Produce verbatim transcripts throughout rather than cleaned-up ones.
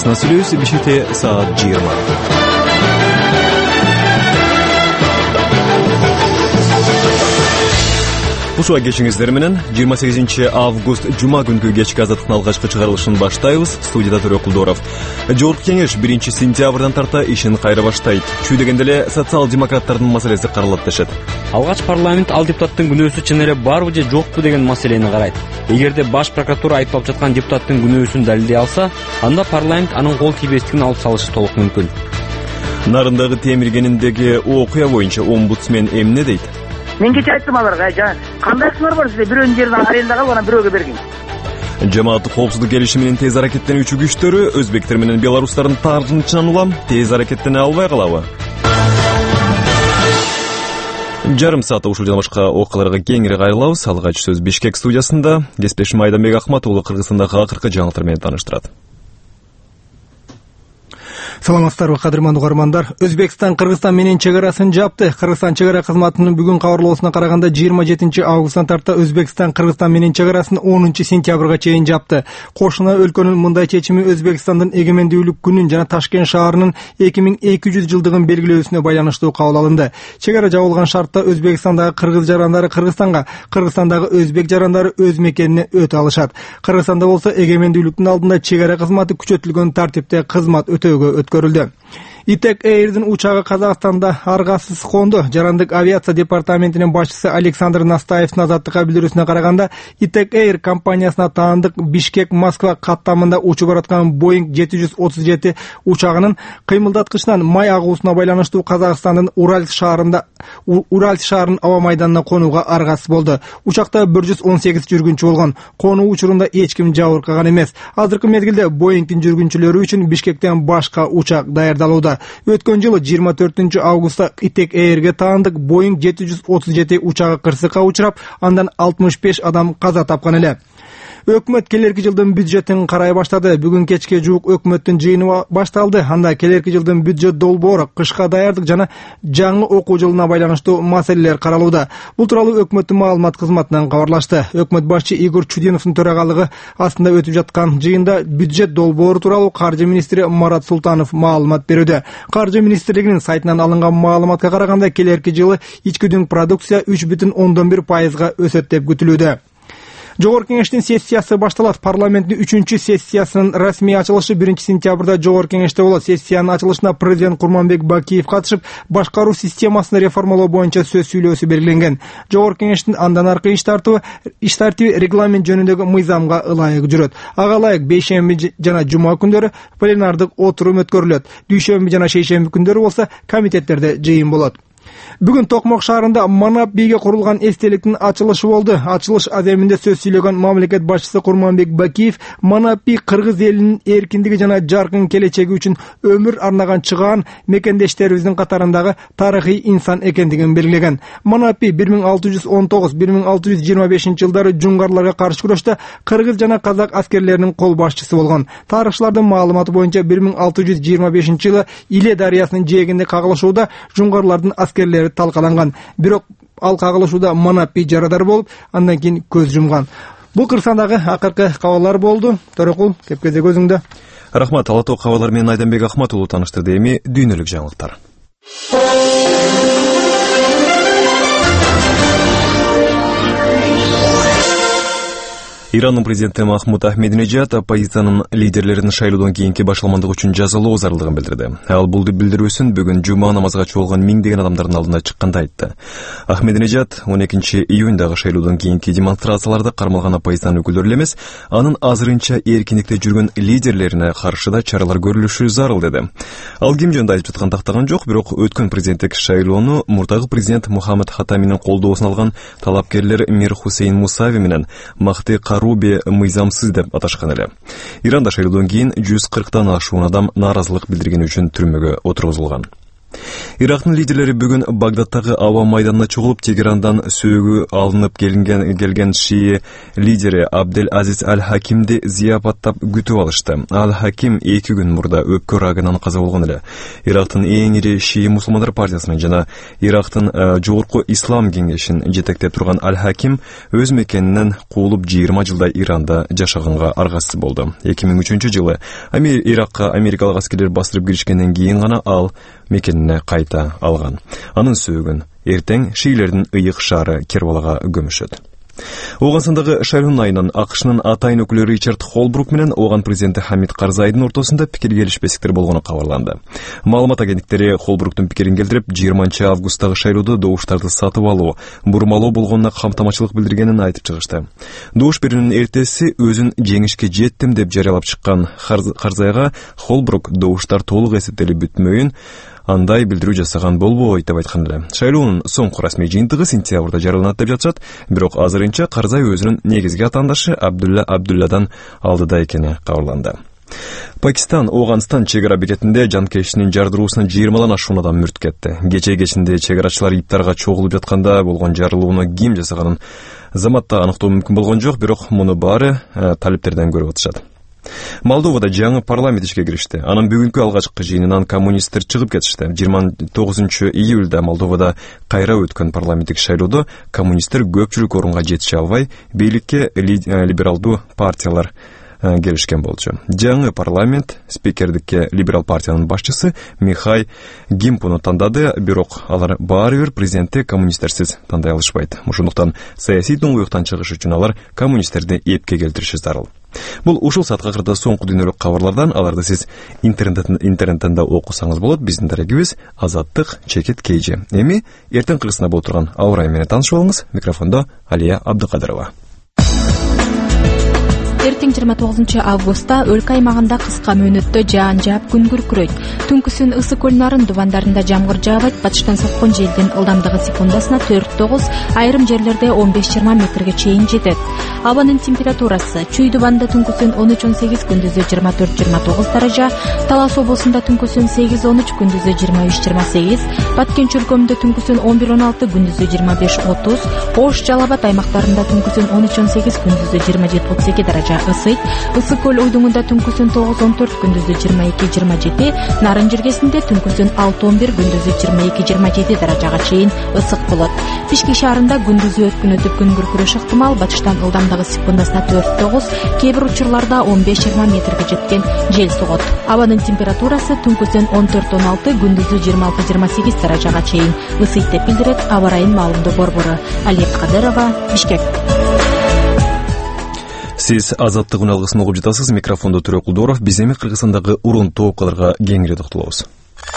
Арасынан сүйлөбүз бишикте саат жыйырма. Ушуга кечиңиздер менен жыйырма сегизинчи август жума күнкү кечки азаттыктын алгачкы чыгарылышын баштайбыз. Студияда Төрөкулдоров. Жогорку кеңеш биринчи сентябрдан тарта ишин кайра баштайт. Чүй дегенде эле социал-демократтардын маселеси каралат дешет. Алгач парламент ал депутаттын күнөөсү чын эле барбы же жокпу деген маселени карайт. Эгерде баш прокуратура айыпталып жаткан депутаттын күнөөсүн далилдей алса, анда парламент анын кол тийбестигин алып салышы толук мүмкүн. Нарындагы темир кенинидеги окуя боюнча омбудсмен эмне дейт? Мен кече айттым аларга, кандай ыкмар бар сизде, бирөөнүн жерин арендага алып, анан бирөөгө бергин. Жамааттык коопсуздук келишиминин тез аракеттенүүчү күчтөрү өзбектер менен белорустардын тартынычынан улам тез аракеттене албай калабы? Жарым саатта ушул жана башка окуяларга кеңири кайрылабыз. Алгач сөз Бишкек студиясында. Кесиптешим Айданбек Ахмат уулу Кыргызстандагы акыркы жаңылыктар менен тааныштырат. Саламатсыздарбы, кадырман угармандар. Өзбекстан Кыргызстан менен чек арасын жапты. Кыргызстан чек ара кызматынын бүгүн кабарлоосуна караганда жыйырма жетинчи августтан тарта Өзбекстан Кыргызстан менен чек арасын онунчу сентябрга чейин жапты. Кошуна өлкөнүн мындай чечими Өзбекстандын эгемендүүлүк күнүн жана Ташкент шаарынын эки миң эки жүз жылдыгын белгилөөсүнө байланыштуу кабыл алынды. Чек ара жабылган шартта Өзбекстандагы кыргыз жарандары Кыргызстанга, Кыргызстандагы өзбек жарандары өз мекенине өтө алышат. Кыргызстанда болсо эгемендүүлүктүн алдында чек ара кызматы күчөтүлгөн тартипте кызмат өтөөгө өткөрүлдү. Итек Эйрдин учагы Казакстанда аргасыз конду. Жарандык авиация департаментинин башчысы Александр Настаевдин азаттыкка билдирүүсүнө караганда, Итек Эйр компаниясына таандык Бишкек Москва каттамында учуп бараткан Боинг жети жүз отуз жети учагынын кыймылдаткычынан май агуусуна байланыштуу Казакстандын Уральск шаарында Уральск шаарынын аба майданына конууга аргасыз болду. Учакта бир жүз он сегиз жүргүнчү болгон. Конуу учурунда эч ким жабыркаган эмес. Азыркы мезгилде Боингдин жүргүнчүлөрү үчүн Бишкектен башка учак даярдалууда. Өткөн жылы жыйырма төртүнчү августта Итек Эйрге таандык Боинг жети жүз отуз жети учагы кырсыкка учурап, андан алтымыш беш адам каза тапкан эле. Өкмөт келерки жылдын бюджетин карай баштады. Бүгүн кечке жуук өкмөттүн жыйыны башталды. Анда келерки жылдын бюджет долбоору, кышка даярдык жана жаңы окуу жылына байланыштуу маселелер каралууда. Бул тууралуу өкмөттүн маалымат кызматынан кабарлашты. Өкмөт башчы Игорь Чудиновдун төрагалыгы астында өтүп жаткан жыйында бюджет долбоору тууралуу каржы министри Марат Султанов маалымат берүүдө. Каржы министрлигинин сайтынан алынган маалыматка караганда, келерки жылы ички продукция үч бүтүн ондон бир пайызга өсөт деп күтүлүүдө. Жогорку кеңештин сессиясы башталат. Парламенттин үчүнчү сессиясынын расмий ачылышы биринчи сентябрда Жогорку кеңеште болот. Сессиянын ачылышына президент Курманбек Бакиев катышып, башкаруу системасын реформалоо боюнча сөз сүйлөөсү белгиленген. Жогорку кеңештин андан аркы иш тартыбы, иш тартиби регламент жөнүндөгү мыйзамга ылайык жүрөт. Ага ылайык бейшемби жана жума күндөрү пленардык отурум өткөрүлөт. Дүйшөмбү жана шейшемби күндөрү болсо комитеттерде жыйын болот. Бүгүн Токмок шаарында Манап бийге курулган эстеликтин ачылышы болду. Ачылыш аземинде сөз сүйлөгөн мамлекет башчысы Курманбек Бакиев Манап бий кыргыз элинин эркиндиги жана жаркын келечеги үчүн өмүр арнаган чыгаан мекендештерибиздин катарындагы тарыхый инсан экендигин белгилеген. Манап бий бир миң алты жүз он тогуз — бир миң алты жүз жыйырма бешинчи жылдары жуңгарларга каршы күрөштө кыргыз жана казак аскерлеринин кол башчысы болгон. Тарыхчылардын маалыматы боюнча бир миң алты жүз жыйырма бешинчи жылы Иле дарыясынын жээгинде кагылышууда жуңгарлардын аскерлери талкаланган. Бирок ал кагылышууда Манап бий жарадар болуп, андан кийин көз жумган. Бул Кыргызстандагы акыркы кабарлар болду. Төрөкул, кепкезе көзүңдө. Рахмат, Ала Тоо кабарлар менен Айданбек Ахмат уулу тааныштырды. Эми дүйнөлүк жаңылыктар. Ирандын президенти Махмуд Ахмединежад оппозициянын лидерлерин шайлоодон кийинки башталмандык үчүн жазалоо зарылдыгын билдирди. Ал бул билдирүүсүн бүгүн жума намазга чогулган миңдеген адамдардын алдында чыкканда айтты. Ахмединежад он экинчи июндагы шайлоодон кийинки демонстрацияларда кармалган оппозициянын өкүлдөрү эле эмес, анын азырынча эркиндикте жүргөн лидерлерине каршы да чаралар көрүлүшү зарыл деди. Ал ким жөнүндө айтып жаткан тактаган жок, бирок өткөн президенттик шайлоону мурдагы президент Мухаммед Хатаминин колдоосун алган талапкерлер Мир Хусейн Мусави менен Махти Руби мыйзамсыз деп аташкан эле. Иранда шайлоодон кийин жүз кырктан ашуун адам нааразылык билдиргени үчүн түрмөгө отургузулган. Ирактын лидерлери бүгүн Багдадтагы аба майданына чогулуп, Тегерандан сөөгү алынып келген келген шии лидери Абдель Азиз Аль-Хакимди зияпаттап күтүп алышты. Аль-Хаким эки күн мурда өпкө рагынан каза болгон эле. Ирактын эң ири шии мусулмандар партиясынын жана Ирактын жогорку ислам кеңешин жетектеп турган Аль-Хаким өз мекенинен куулуп жыйырма жылдай Иранда жашаганга аргасыз болду. эки миң үчүнчү жылы Иракка америкалык аскерлер бастырып киришкенден кийин гана ал мекенине кайта алган. Анын сөөгүн эртең шиилердин ыйык шаары Кербалага көмүшөт. Оогансындагы Шайлоон айынан АКШнын атайын өкүлү Ричард Холбрук менен ооган президенти Хамид Карзайдын ортосунда пикир келишпестиктер болгону кабарланды. Маалымат агенттиктери Холбруктун пикирин келтирип, жыйырманчы августтагы шайлоодо добуштарды сатып алуу, бурмалоо болгонуна камтамачылык билдиргенин айтып чыгышты. Добуш берүүнүн эртеси өзүн жеңишке жеттим деп жарыялап чыккан Карзайга Холбрук добуштар толук эсептелип бүтмөйүн андай билдирүү жасаган болбойт деп айткан эле. Шайлоонун соңку расмий жыйынтыгы сентябрда жарыяланат деп жатышат, бирок азырынча Карзай өзүнүн негизги атаандашы Абдулла Абдулладан алдыда экени кабарланды. Пакистан Оогандстан чегара бекетинде жанкештинин жардыруусуна жыйырмадан ашуун адам мүрт кетти. Кече кечинде чегарачылар иптарга чогулуп жатканда болгон жарылууну ким жасаганын заматта аныктоо мүмкүн болгон жок, бирок муну баары ә, талиптерден көрүп атышат. Молдовада жаңы парламент ишке киришти. Анын бүгүнкү алгачкы жыйынынан коммунисттер чыгып кетишти. жыйырма тогузунчу июлда Молдовада кайра өткөн парламенттик шайлоодо коммунисттер көпчүлүк орунга жетише албай, бийликке либералдуу партиялар келишкен болчу. Жаңы парламент спикердикке либерал партиянын башчысы Михай Гимпуну тандады, бирок алар баары бир президентти коммунисттерсиз тандай алышпайт. Ошондуктан саясий доңгоюктан чыгыш үчүн алар коммунисттерди эпке келтириши зарыл. Бул ушул саатка кырда соңку дүйнөлүк кабарлардан, аларды сиз интернеттен интернеттен да окусаңыз болот. Биздин дарегибиз Азаттык Чекит Кейжи. Эми эртең кыргызстанда болуп турган аба ырайы менен таанышып алыңыз. Микрофондо Алия Абдыкадырова. Эртең жыйырма тогузунчу августта өлкө аймагында кыска мөөнөттө жаан жаап күн күркүрөйт. Түнкүсүн Ысык көл нарын дубандарында жамгыр жаабайт. Батыштан соккон желдин ылдамдыгы секундасына төрт тогуз, айрым жерлерде он беш жыйырма метрге чейин жетет. Абанын температурасы: Чүй дубанда түнкүсүн он үч он сегиз, күндүзү жыйырма төрт жыйырма тогуз даража, Талас облусунда түнкүсүн сегиз он үч, күндүзү жыйырма үч жыйырма сегиз, Баткен чөлкөмүндө түнкүсүн он бир он алты, күндүзү жыйырма беш отуз, Ош, Жалал Абад аймактарында түнкүсүн он үч он сегиз, күндүзү жыйырма жети отуз эки даража ысыйт. Ысык көл уйдуңунда түнкүсүн тогуз он төрт, күндүзү жыйырма эки жыйырма жети, Нарын жиргесинде түнкүсүн алты он бир, күндүзү жыйырма эки жыйырма жети даражага чейин ысык болот. Бишкек шаарында күндүзү өткүн өтүп күн күркүрөш ыктымал. Батыштан ылдамдыгы секундасына төрт тогуз, кээ бир учурларда он беш жыйырма метрге жеткен жел согот. Абанын температурасы түнкүсүн он төрт он алты, күндүзү жыйырма алты жыйырма сегиз даражага чейин ысыйт деп билдирет аба ырайын маалымдоо борбору. Алия Кадырова, Бишкек. Сиз Азаттык үналгысын угуп жатасыз. Микрофондо Төрө Кулдоров. Биз эми Кыргызстандагы урун тоопкаларга кеңири токтолобуз.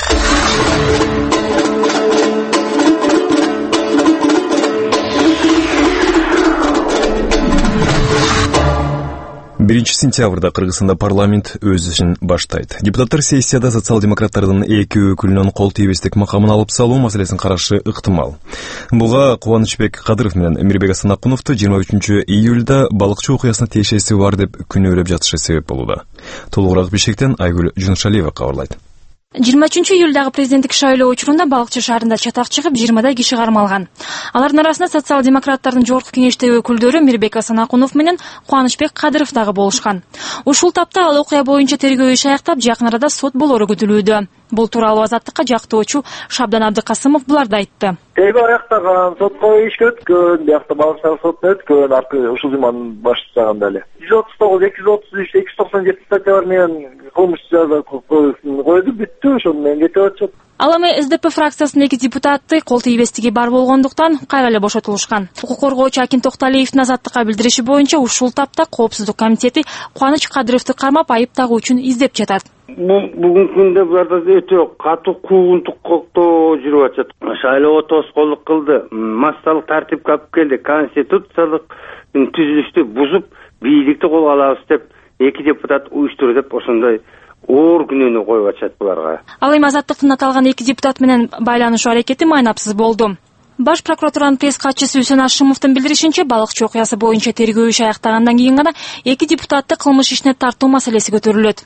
биринчи сентябрда Кыргызстанда парламент өз ишин баштайт. Депутаттар сессияда социал-демократтардын эки өкүлүнүн кол тийбестик макамын алып салуу маселесин карашы ыктымал. Буга Кубанычбек Кадыров менен Эмирбек Асанакуновду жыйырма үчүнчү июлда балыкчы окуясына тиешеси бар деп күнөөлөп жатышы себеп болууда. Толугураак Бишкектен Айгүл Жунушалиева кабарлайт. жыйырма үчүнчү июлдагы президенттик шайлоо учурунда балыкчы шаарында чатак чыгып, жыйырмадай киши кармалган. Алардын арасында социал-демократтардын жогорку кеңештеги өкүлдөрү Мирбек Асанакунов менен Кубанычбек Кадыров дагы болушкан. Ушул тапта ал окуя боюнча тергөө иши аяктап, жакын арада сот болору күтүлүүдө. Бул тууралуу Азаттыкка жактоочу Шабдан Абдыкасымов буларды айтты. Тергөө аяктаган, сотко ишке өткөн, биякта балыкчылар сотуна өткөн, аркы ушул жуманын башчысаганда эле. жүз отуз тогуз, эки жүз отуз үч, эки жүз токсон жети статьялар менен кылмыш жаза койду, бүттү, ошону менен кетип атышат. Ал эми эс дэ пэ фракциясынын эки депутаты кол тийбестиги бар болгондуктан кайра эле бошотулушкан. Укук коргоочу Акин Токталиевдин Азаттыкка билдириши боюнча, ушул тапта Коопсуздук комитети Кубаныч Кадыровду кармап айып тагуу үчүн издеп жатат. Бүгүнкү күндө буларда өтө катуу куугунтуктоо жүрүп атат. Шайлоого тоскоолдук кылды, массалык тартипке алып келди, конституциялык түзүлүштү бузуп, бийликти колго алабыз деп эки депутат уюштурду деп ошондой оор күнөөнү коюп атышат буларга. Ал эми Азаттыктын аталган эки депутат менен байланышуу аракети майнапсыз болду. Баш прокуратуранын пресс катчысы Үсөн Ашымовдун билдиришинче, балыкчы окуясы боюнча тергөө иши аяктагандан кийин гана эки депутатты кылмыш ишине тартуу маселеси көтөрүлөт.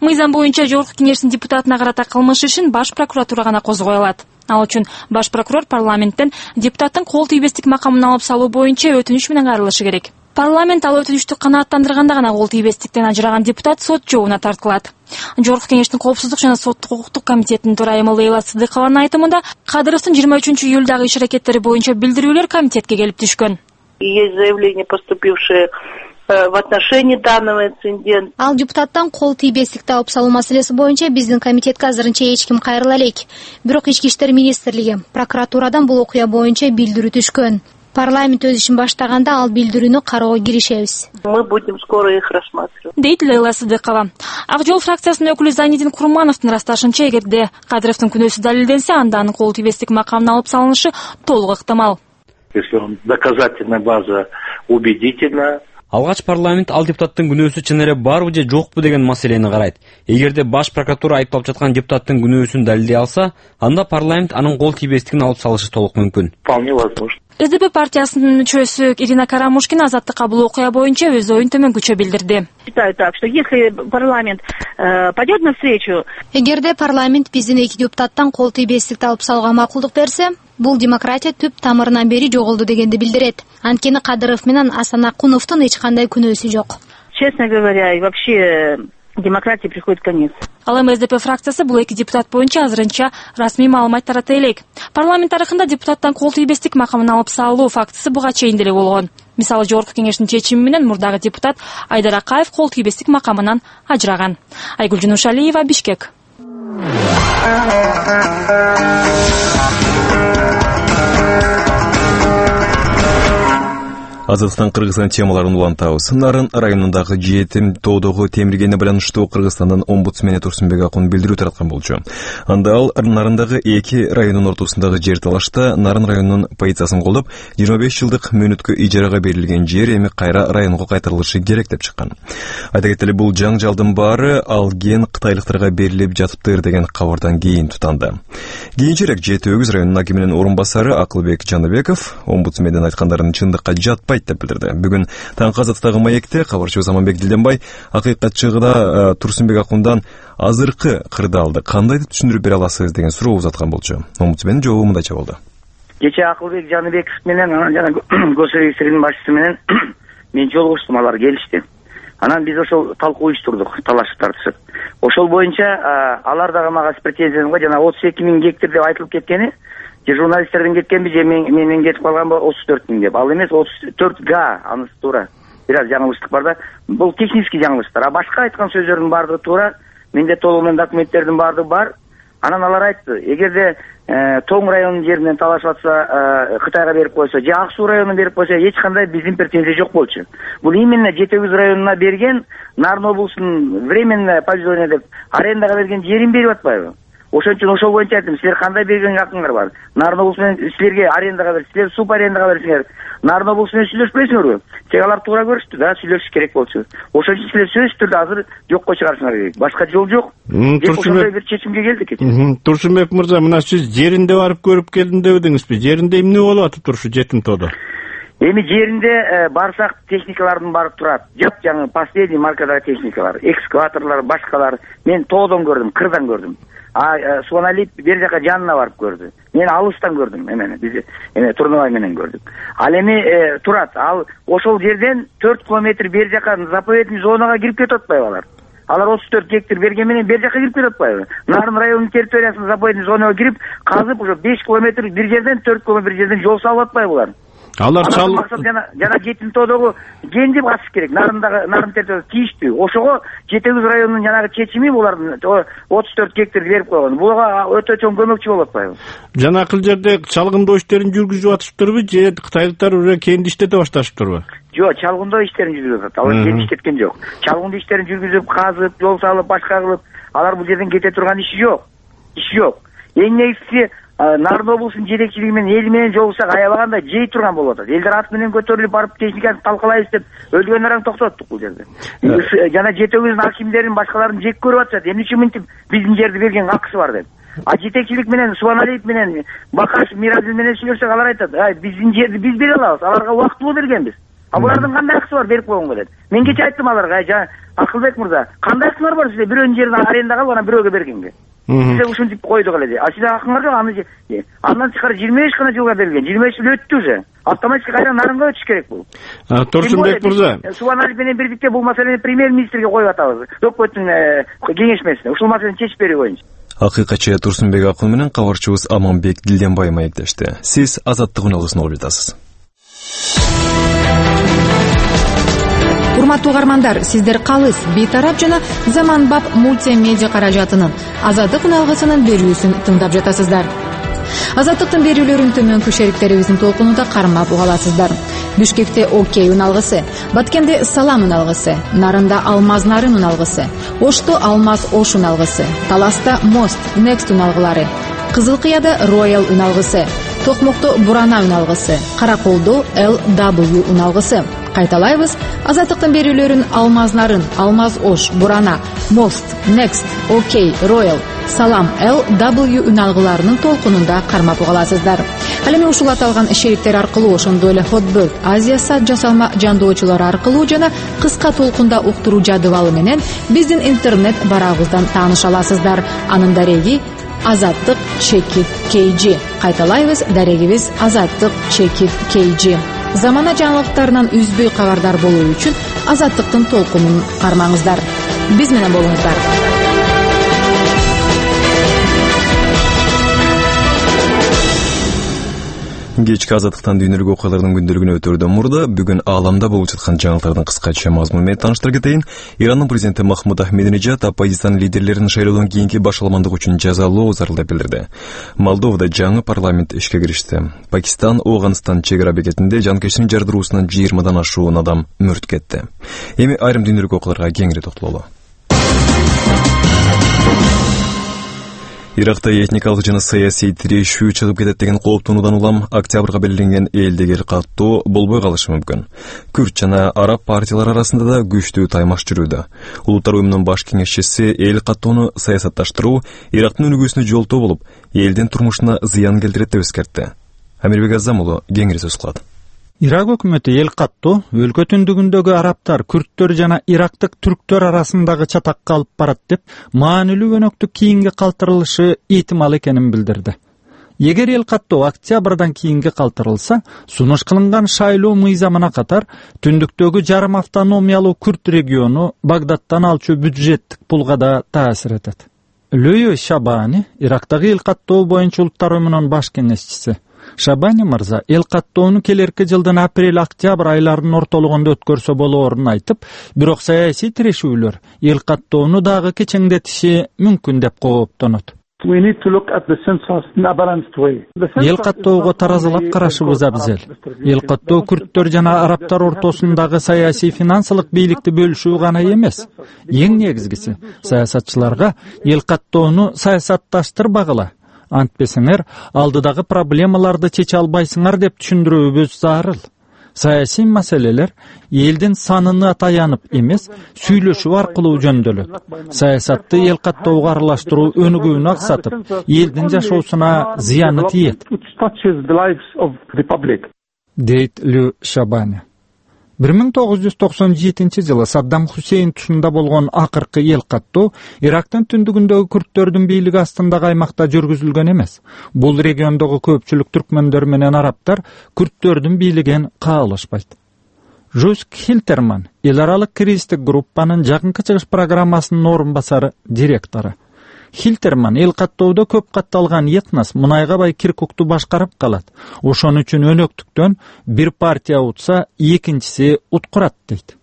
Мыйзам боюнча жогорку кеңештин депутатына карата кылмыш ишин баш прокуратура гана козгой алат. Ал үчүн баш прокурор парламенттен депутаттын кол тийбестик макамын алып салуу боюнча өтүнүч менен кайрылышы керек. Парламент ал өтүнүчтү канааттандырганда гана кол тийбестиктен ажыраган депутат сот жообуна тартылат. Жогорку кеңештин коопсуздук жана соттук укуктук комитетинин төрайымы Лейла Сыдыкованын айтымында Кадыровдун жыйырма үчүнчү июлдагы иш аракеттери боюнча билдирүүлөр комитетке келип түшкөн. Есть заявление, поступившее в отношении данного инцидента. Ал депутаттан кол тийбестикти алып салуу маселеси боюнча биздин комитетке азырынча эч ким кайрыла элек. Бирок Ички иштер министрлиги, прокуратурадан бул окуя боюнча билдирүү түшкөн. Парламент өз ишин баштаганда ал билдирүүнү кароого киришебиз. Мы будем скоро их рассматривать. Дейт Лейла Сыдыкова. Ак жол фракциясынын өкүлү Зайнидин Курмановдун ырасташынча, эгерде Кадыровдун күнөөсү далилденсе, анда анын кол тийбестик макамына алып салынышы толук ыктымал. Если доказательная база убедительна. Алгач парламент ал депутаттын күнөөсү чын эле барбы же жокпу деген маселени карайт. Эгерде баш прокуратура айыпталып жаткан депутаттын күнөөсүн далилдей алса, анда парламент анын кол тийбестигин алып салышы толук мүмкүн. Вполне возможно. Эс Д П партиясынын мүчөсү Ирина Карамушкина азаттыкка бул окуя боюнча өз оюн төмөнкүчө билдирди. Считаю так, что если парламент э, пойдет навстречу... Эгерде парламент биздин эки депутаттан кол тийбестикти алып салууга макулдук берсе, бул демократия түп тамырынан бери жоголду дегенди билдирет. Анткени Кадыров менен Асан Акуновдун эч кандай күнөөсү жок. Честно говоря, и вообще демократии приходит конец. Ал эми Эс Д П фракциясы бул эки депутат боюнча азырынча расмий маалымат тарата элек. Парламент тарыхында депутаттан кол тийбестик макамын алып салуу фактысы буга чейин деле болгон. Мисалы, жогорку кеңештин чечими менен мурдагы депутат Айдар Акаев кол тийбестик макамынан ажыраган. Айгүл Жунушалиева, Бишкек. Азаттан Кыргызстан темаларын улантабыз. Нарын районундагы жетим тоодогу темиргене байланыштуу Кыргызстандын омбудсмени Турсунбек Акун билдирүү тараткан болчу. Анда ал Нарындагы эки районун ортосундагы жер талашта Нарын районунун полициясын колдоп, жыйырма беш жылдык мөөнөткө ижарага берилген жер эми кайра районго кайтарылышы керек деп чыккан. Айта кетели, бул жаңжалдын баары алген кытайлыктарга берилип жатыптыр деген кабардан кийин тутанды. Кийинчерээк Жети Өгүз районунун акиминин орун басары Акылбек Жаныбеков омбудсмендин айткандарын чындыкка жатпайт деп билдирди. Бүгүн таңкы Азаттагы маекте кабарчыбыз Аманбек Дилденбай акыйкатчыгыда Турсунбек Акундан азыркы кырдаалды кандай деп түшүндүрүп бере аласыз деген суроо узаткан болчу. Омбудсмендин жообу мындайча болду. Кече Акылбек Жаныбеков менен жана госрегистрдин башчысы менен мен жолугуштум, алар келишти. Анан биз ошол талкуу уюштурдук, талашып тартышып. Ошол боюнча алар дагы мага претензияга жана отуз эки миң гектар деп айтылып кеткени, же журналисттерден кеткенби, же менен кетип калганбы отуз төрт миң деп. Ал эмес, отуз төрт га, анысы туура. Бир аз жаңылыштык бар да. Бул технический жаңылыштар. А башка айткан сөздөрдүн баардыгы туура. Менде толугу менен документтердин баардыгы бар. Анан алар айтты, эгерде Тоң районунун жеринен талашып атса, Кытайга берип койсо, же Ак Суу районуна берип койсо, эч кандай биздин претензия жок болчу. Бул именно Жети Өгүз районуна берген, Нарын облусунун временное пользование деп арендага берген жерин берип атпайбы? Ошон үчүн ошол боюнча айттым, силер кандай берген акыңар бар? Нарын облусу менен силерге арендага берип, силер суп арендага берсиңер. Нарын облусу менен сүйлөшпөйсүңөрбү? Тек алар туура көрүштү да, сүйлөшүш керек болчу. Ошон үчүн силер сөзсүз түрдө азыр жокко чыгарышыңар керек. Башка жол жок. Ошондой бир чечимге келдик. Турсунбек мырза, мына сиз жеринде барып көрүп келдим дебедиңизби? Жеринде эмне болуп атып турушу жетим тоодо? Эми жеринде барсак техникалардын баары турат. Жап жаңы последний маркадагы техникалар, экскаваторлор, башкалар. Мен тоодон көрдүм, кырдан көрдүм. А Суаналип бер жака жанына барып көрдү. Мен алыстан көрдүм, эмени биз эме Турнубай менен көрдүк. Ал эми турат. Ал ошол жерден төрт километр бер жака заповедный зонага кирип кетип атпайбы алар? Алар отуз төрт гектар берген менен бер жака кирип кетип атпайбы? Нарын районунун территориясына заповедный зонага кирип, казып уже беш километр бир жерден, төрт километр бир жерден жол салып атпайбы булар? Алар чал жана жана жетим тоодогу ген деп касыш керек. Нарындагы Нарын территориясы тийиштүү. Ошого Жети Өгүз районунун жанагы чечими булардын отуз төрт гектар берип койгон. Буга өтө чоң көмөкчү болуп атпайбы? Жанакыл жерде чалгындоо иштерин жүргүзүп атыштырбы, же кытайлыктар уже кенди иштете башташыптырбы? Жок, чалгындоо иштерин жүргүзүп атат. Алар кенди иштеткен жок. Чалгындоо иштерин жүргүзүп, казып, жол салып, башка кылып, алар бул жерден кете турган иши жок. Иши жок. Эң негизгиси Нарын облусунун жетекчилиги менен эл менен жолугушсак аябаганда жей турган болуп атат. Элдер ат менен көтөрүлүп барып техниканы талкалайбыз деп өлгөн араң токтоттук бул жерде. Жана Жети Өгүздүн акимдерин башкаларын жек көрүп атышат. Эмне үчүн мынтип биздин жерди берген акысы бар деп. А жетекчилик менен Суаналиев менен Бакаш Миразил менен сүйлөшсөк, алар айтат, "Ай, биздин жерди биз бере алабыз, аларга убактылуу бергенбиз. А булардын кандай акысы бар берип койгон келет? Мен кече айттым аларга, жана Акылбек мырза, кандай акыңар бар сизде бирөөнүн жерин арендага алып анан бирөөгө бергенге? Сиз ушинтип койдук эле. А сиз акыңар жок, аны андан тышкары жыйырма беш гана жылга берилген. жыйырма беш жыл өттү уже. Автоматически кайрадан нарынга өтүш керек бул. Турсунбек мырза, Субаналиев менен бирдикте бул маселени премьер-министрге коюп атабыз. Өкмөттүн кеңешмесине. Ушул маселени чечип берүү боюнча. Акыйкатчы Турсунбек акын менен кабарчыбыз Аманбек Дилденбай маектешти. Сиз Азаттык үналысын угуп жатасыз. Урматтуу угармандар, сиздер калыс бейтарап жана заманбап мультимедиа каражатынын Азаттык үналгысынын берүүсүн тыңдап жатасыздар. Азаттыктын берүүлөрүн төмөнкү шериктерибиздин толкунунда кармап угаласыздар. Бишкекте Окей үналгысы, Баткенде Салам үналгысы, Нарында Алмаз Нарын үналгысы, Ошто Алмаз Ош үналгысы, Таласта Мост Next үналгылары, Кызылкыяда Royal үналгысы, Токмокто Бурана үналгысы, Караколдо Эл дабл ю үналгысы. Кайталайбыз, Азаттыктын берүүлөрүн Алмаз Нарын, Алмаз Ош, Бурана, Мост, Next, Окей, Royal, Салам, Эл дабл ю үналгыларынын толкунунда кармап угаласыздар. Ал эми ушул аталган шериктер аркылуу, ошондой эле Hotbird, Азия сат жасалма жандоочулары аркылуу жана кыска толкунда уктуруу жадыбалы менен биздин интернет барагыбыздан тааныша аласыздар. Анын дареги Азаттык чекит кей джи. Кайталайбыз, дарегибиз Азаттык чекит кей джи. Замана жаңылыктарынан үзбөй кабардар болуу үчүн Азаттыктын толкунун кармаңыздар. Биз менен болуңуздар. Кечки Азаттыктан дүйнөлүк окуялардын күндөлүгүнө өтөрдөн мурда бүгүн ааламда болуп жаткан жаңылыктардын кыскача мазмуну менен тааныштырып кетейин. Иранын президенти Махмуд Ахмединежад оппозициянын лидерлерин шайлоодон кийинки башаламандык үчүн жазалоо зарылдап билдирди. Молдовада жаңы парламент ишке киришти. Пакистан Ооганстан чек ара бекетинде жанкештин жардыруусунан жыйырмадан ашуун адам мөрт кетти. Эми айрым дүйнөлүк окуяларга кеңири токтололу. Иракта этникалык жана саясий тирешүү чыгып кетет деген кооптонуудан улам октябрга белгиленген элдеги эл каттоо болбой калышы мүмкүн. Күрд жана араб партиялар арасында да күчтүү таймаш жүрүүдө. Улуттар уюмунун баш кеңешчиси эл каттоону саясатташтыруу Ирактын өнүгүүсүнө жолтоо болуп, элдин турмушуна зыян келтирет деп эскертти. Амирбек Азам уулу кеңири сөз кылат. Ирак өкмөтү эл каттоо өлкө түндүгүндөгү арабтар, күрттөр жана ирактык түрктөр арасындагы чатакка алып барат деп маанилүү өнөктү кийинге калтырылышы ыйтымал экенин билдирди. Эгер эл каттоо октябрдан кийинге калтырылса, сунуш кылынган шайлоо мыйзамына катар түндүктөгү жарым автономиялуу күрт региону Багдадтан алчу бюджеттик пулга да таасир этет. Лөйө Шабани, Ирактагы эл каттоо боюнча улуттар уюмунун баш кеңешчиси. Шабани мырза эл каттоону келерки жылдын апрель-октябрь айларынын ортолугунда өткөрсө болоорун айтып, бирок саясий тирешүүлөр эл каттоону дагы кечеңдетиши мүмкүн деп кооптонот. Эл каттоого таразалап карашыбыз абзел. Эл каттоо күрттөр жана арабтар ортосундагы саясий финансылык бийликти бөлүшүү гана эмес. Эң негизгиси, саясатчыларга эл каттоону саясатташтырбагыла. Антпесеңер, алдыдагы проблемаларды чече албайсыңар деп түшүндүрүүбүз зарыл. Саясий маселелер элдин санына таянып эмес, сүйлөшүү аркылуу жөндөлөт. Саясатты эл каттоого аралаштыруу өнүгүүнү аксатып, элдин жашоосуна зыяны тиет. Дейт Лю Шабани. бир миң тогуз жүз токсон жетинчи жылы Саддам Хусейн тушунда болгон акыркы эл каттоо Ирактын түндүгүндөгү күрттөрдүн бийлиги астындагы аймакта жүргүзүлгөн эмес. Бул региондогу көпчүлүк түркмөндөр менен арабтар күрттөрдүн бийлигин каалашпайт. Жуск Хилтерман, эл аралык кризистик группанын жакынкы чыгыш программасынын орун басары директору. Хилтерман эл каттоодо көп катталган Етнас мунайга бай Киркукту башкарып калат. Ошон үчүн өнөктүктөн бир партия утса, экинчиси уткурат дейт.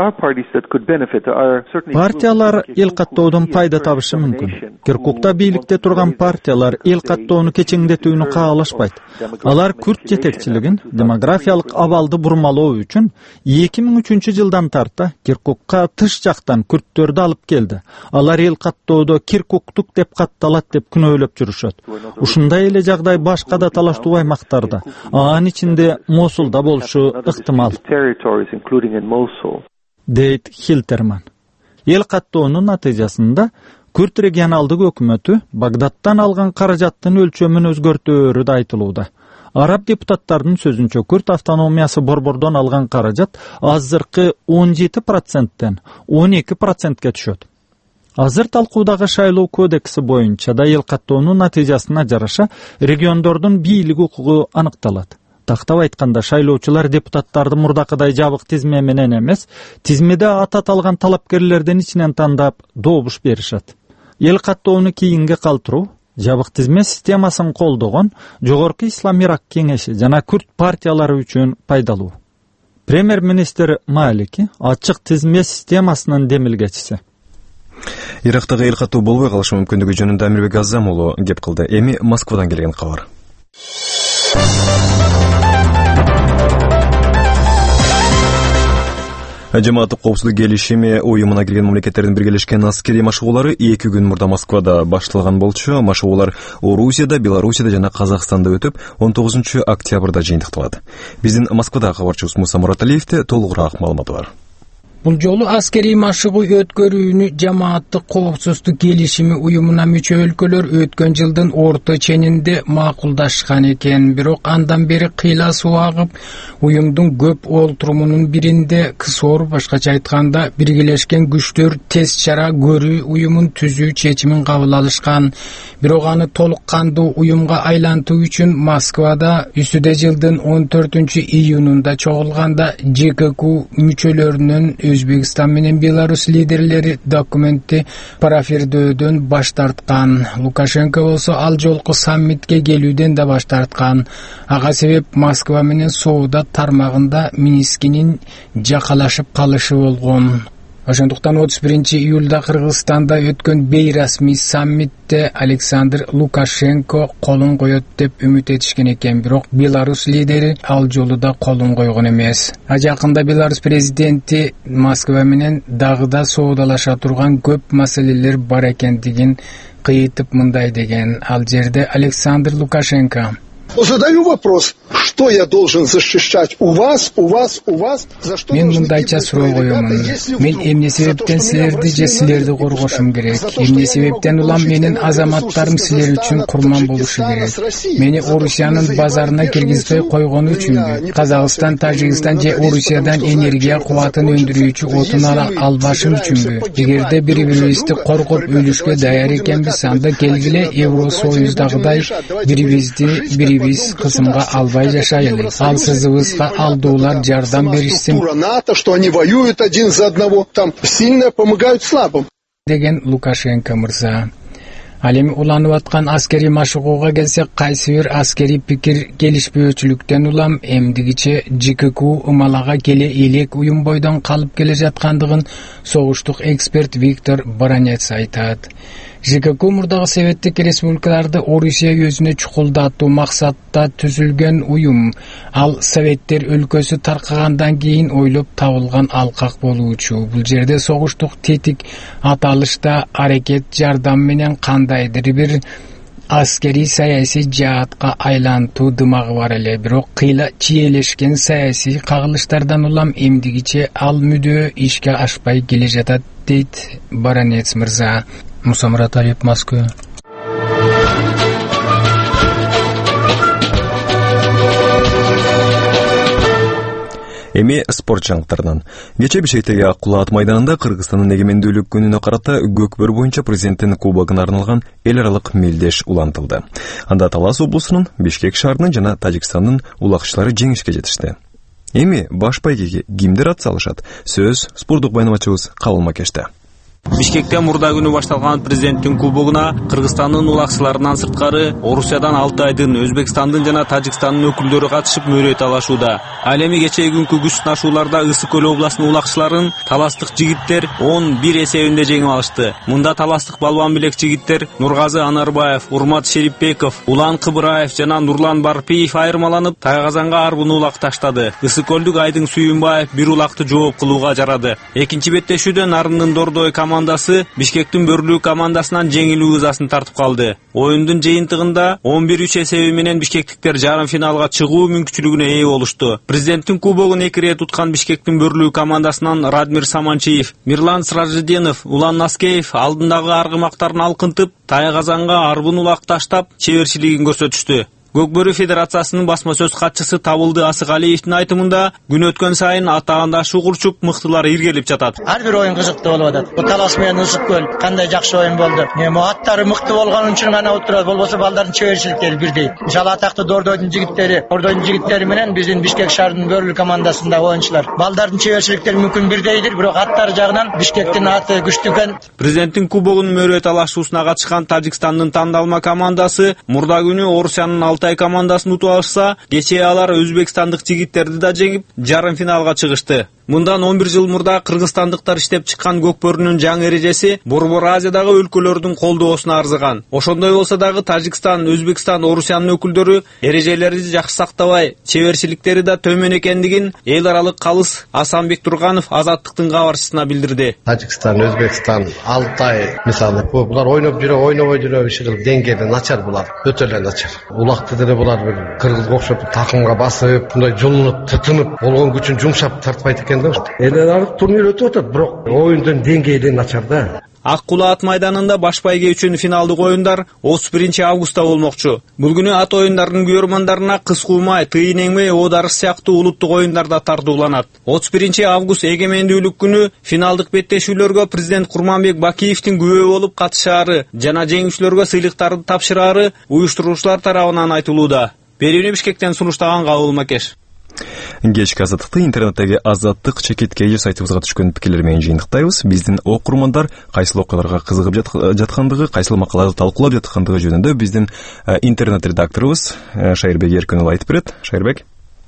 Партиялар эл каттоодон пайда табышы мүмкүн. Киркукта бийликте турган партиялар эл каттоону кечеңдетүүнү каалашпайт. Алар күрт жетекчилигин демографиялык абалды бурмалоо үчүн эки миң үчүнчү жылдан тарта Киркукка тыш жактан күрттөрдү алып келди. Алар эл каттоодо Киркуктук деп катталат деп күнөөлөп жүрүшөт. Ушундай эле жагдай башка да талаштуу аймактарда, анын ичинде Мосулда болушу ыктымал. Дейт Хилтерман. Эл каттоонун натыйжасында Күрт регионалдык өкмөтү Багдадтан алган каражаттын өлчөмүн өзгөртөөрү да айтылууда. Араб депутаттарынын сөзүнчө Күрд автономиясы борбордон алган каражат азыркы он жети проценттен он эки процентке түшөт. Азыр талкуудагы шайлоо кодекси боюнча да эл каттоонун натыйжасына жараша региондордун бийлик укугу аныкталат. Тактап айтканда шайлоочулар депутаттарды мурдакыдай жабык тизме менен эмес, тизмеде ат аталган талапкерлердин ичинен тандап добуш беришет. Эл каттоону кейинге калтыруу, жабык тизме системасын колдогон Жогорку Ислам Ирак кеңеши жана Күрд партиялары үчүн пайдалуу. Премьер-министр Малики ачык тизме системасынын демилгечиси. Ирактагы эл каттоо болбой калышы мүмкүндүгү жөнүндө Амирбек Азам уулу кеп кылды. Эми Москвадан келген кабар. Жамааттык коопсуздук келишими уюмуна кирген мамлекеттердин биргелешкен аскерий машыгуулары эки күн мурда Москвада башталган болчу. Машыгуулар Орусияда, Белоруссияда жана Казакстанда өтүп, он тогузунчу октябрда жыйынтыкталат. Биздин Москвадагы кабарчыбыз Муса Мураталиевде толугураак маалыматы бар. Бул жолу аскерий машыгуу өткөрүүнү жамааттык коопсуздук келишими уюмуна мүчө өлкөлөр өткөн жылдын орто ченинде макулдашкан экен. Бирок андан бери кыйласуу агып, уюмдун көп олтурумунун биринде КСОР, башкача айтканда биргелешкен күчтөр тез чара көрүү уюмун түзүү чечимин кабыл алышкан. Бирок аны толук кандуу уюмга айлантуу үчүн Москвада үстүдө жылдын он төртүнчү июнунда чогулганда ЖКК мүчөлөрүнүн Өзбекстан менен Беларусь лидерлери документти парафирдөөдөн баш тарткан. Лукашенко болсо ал жолку саммитке келүүдөн да баш тарткан. Ага себеп Москва менен соода тармагында Минскинин жакалашып калышы болгон. Ошондуктан отуз биринчи июлда Кыргызстанда өткөн бейрасмий саммитте Александр Лукашенко колун коет деп үмүт этишкен экен, бирок Беларусь лидери ал жолу да колун койгон эмес. А жакында Беларусь президенти Москва менен дагы да соодалаша турган көп маселелер бар экендигин кыйтып мындай деген. Ал жерде Александр Лукашенко: Задаю вопрос, что я должен защищать у вас, у вас, у вас, за что мен мындайча суроо коёмун. Мен эмне себептен силерди же силерди коргошум керек? Эмне себептен улам менин азаматтарым силер үчүн курман болушу керек? Мени Орусиянын базарына киргизбей койгону үчүнбү? Казакстан, Тажикстан же Орусиядан энергия кубатын өндүрүүчү отун ала албашым үчүнбү? Эгерде бири-бирибизди коргоп өлүшкө даяр экенбиз, анда келгиле Евросоюздагыдай бирибизди бири биз кысымга албай жашайлы. Ал сызыбызга алдуулар жардам беришсин. Что они воюют один за одного, там сильно помогают слабым. Деген Лукашенко мырза. Ал эми уланып аткан аскерий машыгууга келсек, кайсы бир аскерий пикир келишпөөчүлүктөн улам эмдигиче ЖКК ымалага келе элек уюм бойдон калып келе жаткандыгын согуштук эксперт Виктор Баранец айтат. ЖКК мурдагы советтик республикаларды Орусия өзүнө чукулдатуу максатта түзүлгөн уюм. Ал советтер өлкөсү таркагандан кийин ойлоп табылган алкак болуучу. Бул жерде согуштук тетик аталышта аракет жардам менен кандайдыр бир аскерий саясий жаатка айлантуу дымагы бар эле. Бирок кыйла чиелешкен саясий кагылыштардан улам эмдигиче ал мүдөө ишке ашпай келе жатат, дейт Баранец мырза. Муса Мураталиев, Москва. Эми спорт жаңылыктарынан. Кече Бишкектеги Аккулаат майданында Кыргызстандын эгемендүүлүк күнүнө карата көкбөр боюнча президенттин кубогуна арналган эл аралык мелдеш улантылды. Анда Талас облусунун, Бишкек шаарынын жана Тажикстандын улакчылары жеңишке жетишти. Эми баш байгеге кимдер ат салышат? Сөз спорттук байнамачыбыз Кабыл Макеште. Бишкекте мурда күнү башталган президенттин кубогуна Кыргызстандын улакчыларынан сырткары Орусиядан Алтайдын, Өзбекстандын жана Тажикстандын өкүлдөрү катышып мөрөйт алышууда. Ал эми кечеги күнкү күч сынашууларда Ысык көл областынын улакчыларын таластык жигиттер он бир эсебинде жеңип алышты. Мында таластык балбан билек жигиттер Нургазы Анарбаев, Урмат Шерипбеков, Улан Кыбыраев жана Нурлан Барпиев айырмаланып Тайгазанга арбын улак таштады. Ысык көлдүк Айдың Сүйүнбаев бир улакты жооп кылууга жарады. Экинчи беттешүүдө Нарындын Дордой командасы Бишкектин Бөрлүү командасынан жеңилүү ызасын тартып калды. Оюндун жыйынтыгында он бир үч эсеби менен бишкектиктер жарым финалга чыгуу мүмкүнчүлүгүнө ээ болушту. Президенттин кубогун эки ирет уткан Бишкектин Бөрлүү командасынан Радмир Саманчиев, Мирлан Сражиденов, Улан Наскеев алдындагы аргымактарын алкынтып, Тайгазанга арбын улак таштап, чеберчилигин көрсөтүштү. Көкбөрү Федерациясынын басма сөз катчысы Табылды Асыгалиевдин айтымында күн өткөн сайын атаанда шугурчук мыктылар иргелип жатат. Ар бир оюн кызыктуу болуп атат. Бу Талас менен Ысык көл кандай жакшы оюн болду. Эми аттары мыкты болгон үчүн гана отурат, болбосо балдардын чеберчиликтери бирдей. Мисалы атактуу Дордойдун жигиттери, Ордойдун жигиттери менен биздин Бишкек шаарынын Бөрүлү командасындагы оюнчулар. Балдардын чеберчиликтери мүмкүн бирдейдир, бирок аттары жагынан Бишкектин аты күчтүү экен. Президенттин кубогунун мөрөт талашуусуна катышкан Тажикстандын тандалма командасы мурда күнү Орусиянын Алтай командасын утуп алышса, кечээ алар өзбекстандык жигиттерди да жеңип, жарым финалга чыгышты. Мындан он бир жыл мурда кыргызстандыктар иштеп чыккан Көкбөрүнүн жаңы эрежеси Борбор Азиядагы өлкөлөрдүн колдоосуна арзыган. Ошондой болсо дагы Тажикстан, Өзбекстан, Орусиянын өкүлдөрү эрежелерди жакшы сактабай, чеберчиликтери да төмөн экендигин эл аралык калыс Асанбек Турганов Азаттыктын кабарчысына билдирди. Тажикстан, Өзбекстан, Алтай мисалы булар ойноп жүрө, ойнобой жүрө иши деңгээли начар булар, өтө эле начар. Улакты деле булар бир кыргызга окшоп такымга басып, мындай жулунуп, тытынып, болгон күчүн жумшап тартпайт экен. Эле арык турнир өтүп атат, бирок оюндун деңгээли начар да. Ак Кулаа ат майданында баш байге үчүн финалдык оюндар отуз биринчи августта болмокчу. Бул күнү ат оюндарынын көрөрмандарына Кыз куумай, Тыйын эңмей, Оодарыш сыяктуу улуттук оюндарда тартууланат. отуз биринчи август эгемендүүлүк күнү финалдык беттешүүлөргө президент Курманбек Бакиевдин күбө болуп катышаары жана жеңүүчүлөргө сыйлыктарды тапшыраары уюштуруучулар тарабынан айтылууда. Берүүнү Бишкектен сунуштаган Кабыл Макеш. Кечки Азаттыкты интернеттеги Азаттык чекиткеи сайтыбызга түшкөн пикирлер менен жыйынтыктайбыз. Биздин окурмандар кайсыл окуяларга кызыгып жаткандыгы, кайсыл макалаларды талкуулап жаткандыгы жөнүндө биздин интернет редакторубуз Шайырбек Эркин уулу айтып берет. Шайырбек.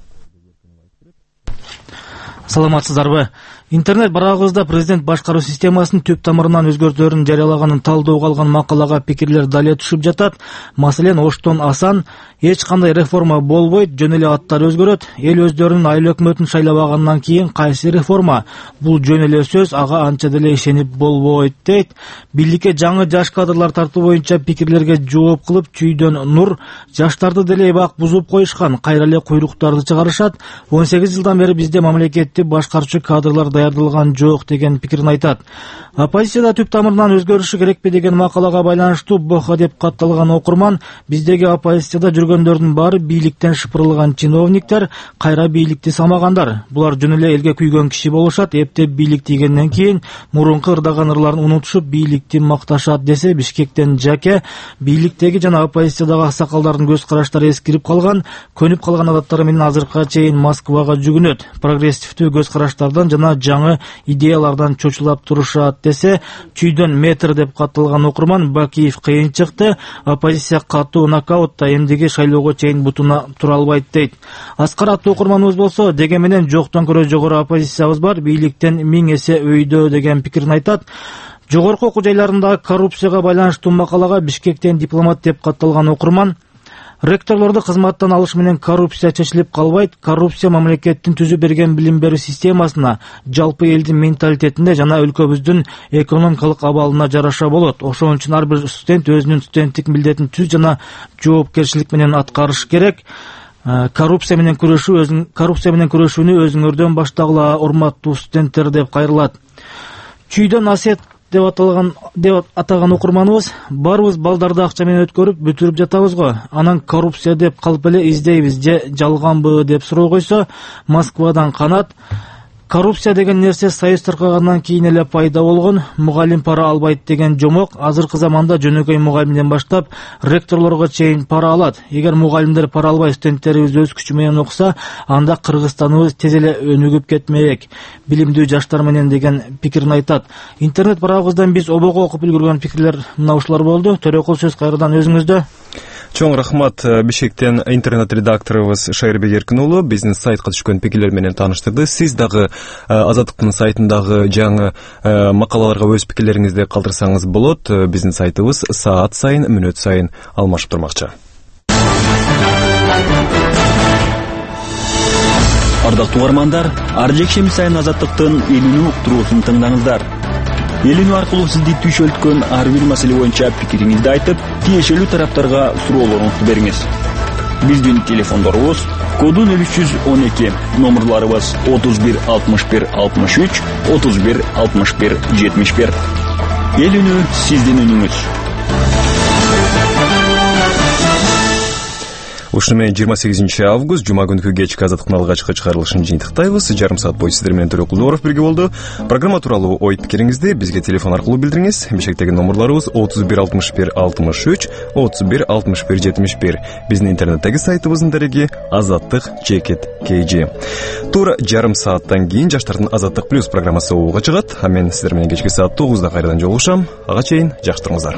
Саламатсыздарбы? Интернет барагыбызда президент башкаруу системасынын түп тамырынан өзгөртүүлөрүн жарыялаганын талдоого алган макалага пикирлер дале түшүп жатат. Маселен, Оштон Асан эч кандай реформа болбойт, жөн эле аттар өзгөрөт. Эл өздөрүнүн айыл өкмөтүн шайлабагандан кийин кайсы реформа? Бул жөн эле сөз, ага анча деле ишенип болбойт дейт. Бийликке жаңы жаш кадрлар тартуу боюнча пикирлерге жооп кылып Чүйдөн Нур жаштарды деле эбак бузуп коюшкан, кайра эле куйруктарды чыгарышат. он сегиз жылдан бери бизде мамлекетти башкарчу кадрлар даярдалган жок деген пикирин айтат. Оппозицияда түп тамырынан өзгөрүшү керекпи деген макалага байланыштуу Боха деп катталган окурман, биздеги оппозицияда жүргөндөрдүн баары бийликтен шыпырылган чиновниктер, кайра бийликти самагандар. Булар жөн эле элге күйгөн киши болушат, эптеп бийлик тийгенден кийин мурунку ырдаган ырларын унутушуп бийликти макташат десе, Бишкектен Жаке бийликтеги жана оппозициядагы аксакалдардын көз караштары эскирип калган, көнүп калган адаттары менен азыркыга чейин Москвага жүгүнөт. Прогрессивдүү көз караштардан жана жаңы идеялардан чочулап турушат десе, Чүйдөн Метр деп катталган окурман Бакиев кыйын чыкты, оппозиция катуу нокаутта эмдиги шайлоого чейин бутуна тура албайт дейт. Аскар аттуу окурманыбыз болсо, деге менен жоктон көрө жогору оппозициябыз бар, бийликтен миң эсе өйдө деген пикирин айтат. Жогорку окуу жайларындагы коррупцияга байланыштуу макалага Бишкектен дипломат деп катталган окурман, ректорлорду кызматтан алыш менен коррупция чечилип калбайт. Коррупция мамлекеттин түзүп берген билим берүү системасына, жалпы элдин менталитетине жана өлкөбүздүн экономикалык абалына жараша болот. Ошон үчүн ар бир студент өзүнүн студенттик милдетин түз жана жоопкерчилик менен аткарыш керек. Коррупция менен күрөшүү өзүң коррупция менен күрөшүүнү өзүңөрдөн баштагыла, урматтуу студенттер деп кайрылат. Чүйдөн Асет деп аталган деп атаган окурманыбыз, барыбыз балдарды акча менен өткөрүп бүтүрүп жатабыз го, анан коррупция деп калп эле издейбиз же жалганбы деп суроо койсо, Москвадан Канат, коррупция деген нерсе союз таркагандан кийин эле пайда болгон, мугалим пара албайт деген жомок азыркы заманда жөнөкөй мугалимден баштап ректорлорго чейин пара алат. Эгер мугалимдер пара албай студенттерибиз өз күчү менен окуса, анда Кыргызстаныбыз тез эле өнүгүп кетмек. Билимдүү жаштар менен деген пикирин айтат. Интернет барагыбыздан биз обого окуп үлгүргөн пикирлер мына ушулар болду. Төрөкул сөз кайрадан өзүңүздө. Чоң рахмат. Бишкектен интернет редакторубуз Шайырбек Эркин уулу биздин сайтка түшкөн пикирлер менен тааныштырды. Сиз дагы Азаттыктын сайтындагы жаңы макалаларга өз пикирлериңизди калтырсаңыз болот. Биздин сайтыбыз саат сайын, мүнөт сайын алмашып турмакчы. Ардактуу угармандар, ар жекшемби сайын Азаттыктын элүүнү уктуруусун тыңдаңыздар. Элүүнү аркылуу сизди түшөлткөн ар бир маселе боюнча пикириңизди айтып, тиешелүү тараптарга суроолоруңузду бериңиз. Биздин телефондорубуз коду нөл үч жүз он эки, номерларыбыз отуз бир алтымыш бир алтымыш үч, отуз бир алтымыш бир жетимиш бир. Эл үнү сиздин үнүңүз. Ушуну менен жыйырма сегизинчи август жума күнкү кечки азаттыктын алгачкы чыгарылышын жыйынтыктайбыз. Жарым саат бою сиздер менен Төлөк Кулдуоров бирге болду. Программа тууралуу ой пикириңизди бизге телефон аркылуу билдириңиз. Бишкектеги номерларыбыз отуз бир алтымыш бир алтымыш үч, отуз бир алтымыш бир жетимиш бир. Биздин интернеттеги сайтыбыздын дареги азаттык чекит kg. Туура жарым сааттан кийин жаштардын Азаттык плюс программасы ууга чыгат. А мен сиздер менен кечки саат тогузда кайрадан жолугушам. Ага чейин жакшы туруңуздар.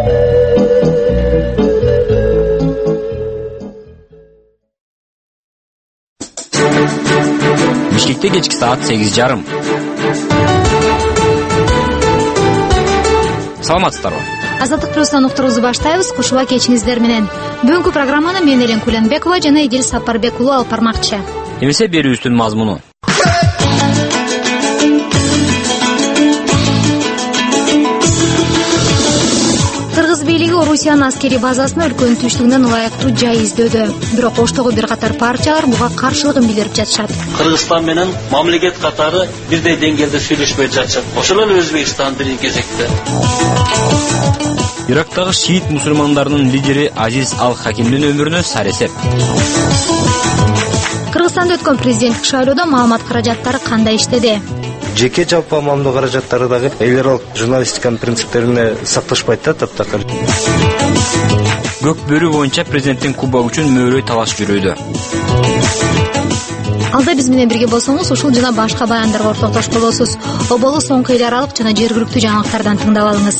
Бишкекте кечки саат сегиз жарым. Саламатсыздарбы? Азаттык плюстан уктуруубузду баштайбыз. Кушула кечиңиздер менен. Бүгүнкү программаны мен Элен Куленбекова жана Идил Сапарбек уулу алып бармакчы. Эмесе берүүбүздүн мазмуну. Кыргыз бийлиги Орусиянын аскерий базасын өлкөнүн түштүгүнөн ылайыктуу жай издөөдө. Бирок оштогу бир катар партиялар буга каршылыгын билдирип жатышат. Кыргызстан менен мамлекет катары бирдей деңгээлде сүйлөшпөй жатышат. Ошол эле Өзбекстан биринчи кезекте. Ирактагы шиит мусулмандарынын лидери Азиз Ал-Хакимдин өмүрүнө саресеп. Кыргызстанда өткөн президенттик шайлоодо маалымат каражаттары кандай иштеди? Жеке жалпы маамиле каражаттары дагы эл аралык журналистиканын принциптерине сакташпайт да таптакыр. Көк бөрү боюнча президенттин кубогу үчүн мөөрөй талаш жүрүүдө. Алда биз менен бирге болсоңуз, ушул жана башка баяндарга ортоктошуп болосуз. Оболу соңку эл аралык жана жергиликтүү жаңылыктардан тыңдап алыңыз.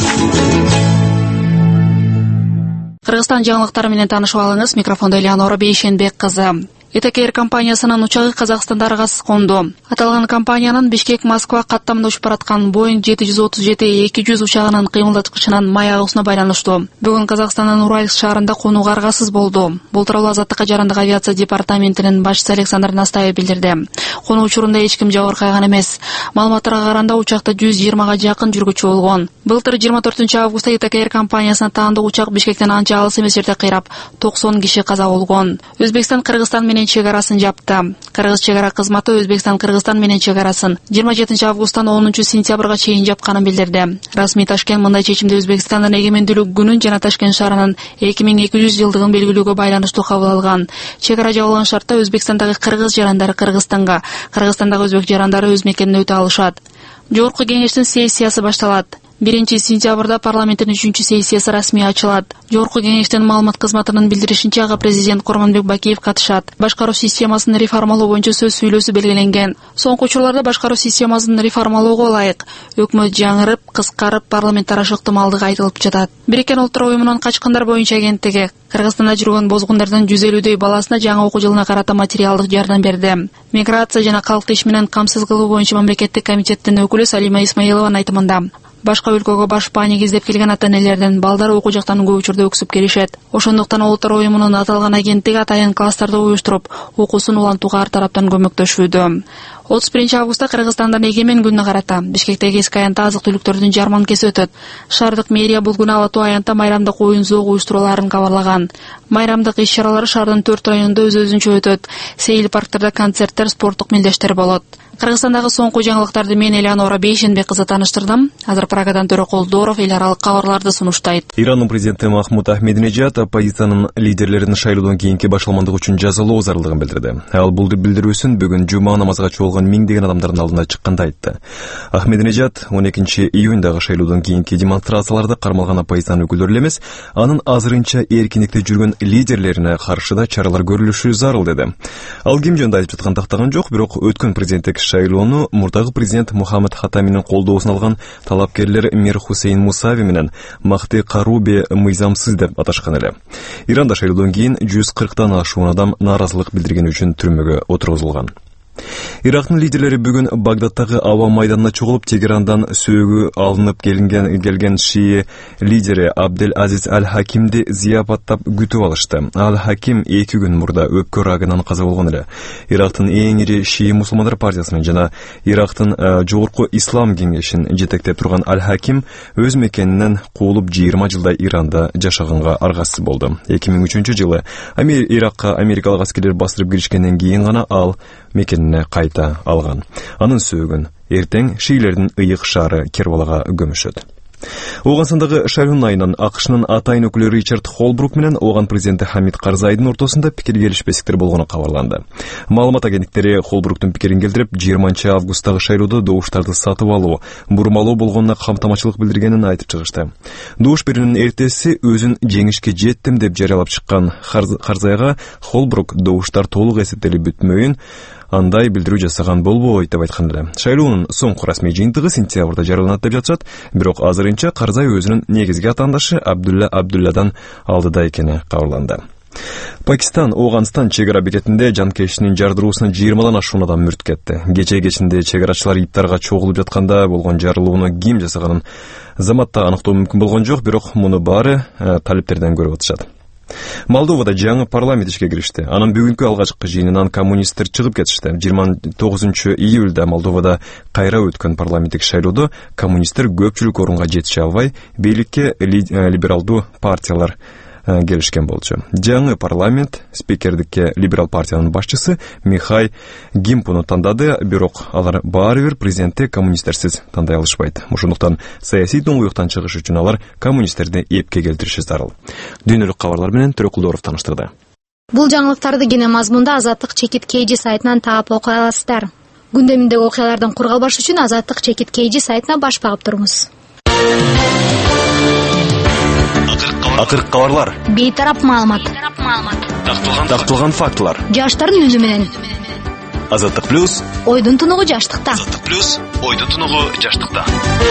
Кыргызстан жаңылыктары менен таанышып алыңыз. Микрофондо Элеонора Бейшенбек кызы. Этекер компаниясынын учагы Казакстанда аргасыз конду. Аталган компаниянын Бишкек-Москва каттамында учуп бараткан Boeing жети жүз отуз жети эки жүз учагынын кыймылдаткычынын май агуусуна байланыштуу. Бүгүн Казакстандын Уральск шаарында конууга аргасыз болду. Бул тууралуу Азаттыкка жарандык авиация департаментинин башчысы Александр Настаев билдирди. Конуу учурунда эч ким жабыр кайган эмес. Маалыматтарга караганда учакта жүз жыйырмага жакын жүргүчү болгон. Былтыр жыйырма төртүнчү августта Этекер компаниясына таандык учак Бишкектен анча алыс эмес жерде кыйрап, токсон киши каза болгон. Өзбекстан Кыргызстан менен чегарасын жапты. Кыргыз чегара кызматы Өзбекстан Кыргызстан менен чегарасын жыйырма жетинчи августтан онунчу сентябрга чейин жапканын билдирди. Расмий Ташкент мындай чечимди Өзбекстандын эгемендүүлүк күнүн жана Ташкент шаарынын эки миң эки жүз жылдыгын белгилөөгө байланыштуу кабыл алган. Чегара жабылган шартта Өзбекстандагы кыргыз жарандары Кыргызстанга, Кыргызстандагы өзбек жарандары өз мекенине өтө алышат. Жогорку кеңештин сессиясы башталат. биринчи сентябрда парламенттин үчүнчү сессиясы расмий ачылат. Жогорку кеңештин маалымат кызматынын билдиришинче, ага президент Курманбек Бакиев катышат. Башкаруу системасын реформалоо боюнча сөз сүйлөсү белгиленген. Соңку учурларда башкаруу системасын реформалоого ылайык өкмөт жаңырып, кыскарып, парламенттер ашыктымалдыгы айтылып жатат. Бириккен Улуттар уюмунун качкындар боюнча агенттиги Кыргызстанда жүргөн бозгундардын жүз элүүдөй баласына жаңы окуу жылына карата материалдык жардам берди. Миграция жана калкты иш менен камсыз кылуу боюнча мамлекеттик комитеттин өкүлү Салима Исмаилованын айтымында, башка өлкөгө баш паа негиздеп келген ата-энелердин балдары окуу жактан көп учурда өксүп келишет. Ошондуктан Улуттар уюмунун аталган агенттиги атайын класстарды уюштуруп, окуусун улантууга ар тараптан көмөктөшүүдө. отуз биринчи августта Кыргызстандын эгемен күнүнө карата Бишкектеги эски аянтта азык-түлүктөрдүн жарманкеси өтөт. Шаардык мэрия бул күнү алатуу аянтта майрамдык оюн-зоог уюштурууларын кабарлаган. Майрамдык иш-чаралар шаардын төрт районунда өз-өзүнчө өтөт. Сейил парктерде концерттер, спорттук мелдештер болот. Кыргызстандагы соңку жаңылыктарды мен Элеонора Бейшенбек кызы тааныштырдым. Азыр Прагадан Төлөк Кулдуоров эл аралык кабарларды сунуштайт. Ирандын президенти Махмуд Ахмединежад оппозициянын лидерлерин шайлоодон кийинки башаламандык үчүн жазалоо зарылдыгын билдирди. Ал бул билдирүүсүн бүгүн жума намазга чогулган миңдеген адамдардын алдына чыкканда айтты. Ахмединежад он экинчи июндагы шайлоодон кийинки демонстрацияларда кармалган оппозициянын өкүлдөрү эле эмес, анын азырынча эркиндикте жүргөн лидерлерине каршы да чаралар көрүлүшү зарыл деди. Ал ким жөнүндө айтып жаткан тактаган жок, бирок өткөн президенттик шайлоону мурдагы президент Мухаммад Хатаминин колдоосун алган талапкерлер Мир Хусейн Мусави менен Махти Каруби мыйзамсыз деп аташкан эле. Иранда шайлоодон кийин жүз кырктан ашуун адам нааразылык билдиргени үчүн түрмөгө отургузулган. Ирактын лидерлери бүгүн Багдадтагы аба майданына чогулуп, Тегерандан сөөгү алынып келген келген шии лидери Абдел Азиз Аль-Хакимди зияпаттап күтүп алышты. Аль-Хаким эки күн мурда өпкө рагынан каза болгон эле. Ирактын эң ири шии мусулмандар партиясынын жана Ирактын жогорку ислам кеңешин жетектеп турган Аль-Хаким өз мекенинен куулуп жыйырма жылдай Иранда жашаганга аргасыз болду. эки миң үчүнчү жылы Иракка америкалык аскерлер бастырып киришкенден кийин гана ал мекенине кайта алган. Анын сөөгүн эртең шиилердин ыйык шаары Кербалага көмүшөт. Оғансындағы шайлоонун айынан АКШнын атайын өкүлү Ричард Холбрук менен оған президенти Хамид Карзайдын ортосунда пикир келишпестиктер болгону кабарланды. Маалымат агенттиктери Холбруктун пикирин келтирип, жыйырманчы августтагы шайлоодо добуштарды сатып алуу, бурмалоо болгонуна камтамачылык билдиргенин айтып чыгышты. Добуш берүүнүн эртеси өзүн жеңишке жеттим деп жарыялап чыккан Карзайга Холбрук добуштар толук эсептелип бүтмөйүн андай билдирүү жасаган болбойт деп айткан эле. Шайлоонун соңку расмий жыйынтыгы сентябрда жарыяланат деп жатышат, бирок азырынча Карзай өзүнүн негизги атаандашы Абдулла Абдулладан алдыда экени кабарланды. Пакистан Оғанстан чегара бекетинде жанкештинин жардыруусуна жыйырмадан ашуун адам мүрт кетти. Кече кечинде чегарачылар иптарга чогулуп жатканда болгон жарылууну ким жасаганын заматта аныктоо мүмкүн болгон жок, бирок муну баары э, талиптерден көрүп атышат. Молдовада жаңы парламент ишке киришти. Анын бүгүнкү алгачкы жыйынынан коммунисттер чыгып кетишти. жыйырма тогузунчу июлда Молдовада кайра өткөн парламенттик шайлоодо коммунисттер көпчүлүк орунга жетише албай, бийликке либералдуу партиялар келишкен болчу. Жаңы парламент спикердикке либерал партиянын башчысы Михай Гимпуну тандады, бирок алар баары бир президентти коммунисттерсиз тандай алышпайт. Ошондуктан саясий доңуюктан чыгыш үчүн алар коммунисттерди эпке келтириши зарыл. Дүйнөлүк кабарлар менен Төрөкулдоров таныштырды. Бул жаңылыктарды кене мазмунда Азаттык чекит кейжи сайтынан таап окуй аласыздар. Күндөмүндөгү окуялардан кур калбаш үчүн Азаттык чекит кейжи сайтына баш багып туруңуз. Акыркы кабарлар. Бейтарап маалымат. Такталган фактылар. Жаштардын үнү менен. Азаттык плюс. Ойдун тунугу жаштыкта. Азаттык плюс. Ойдун тунугу жаштыкта.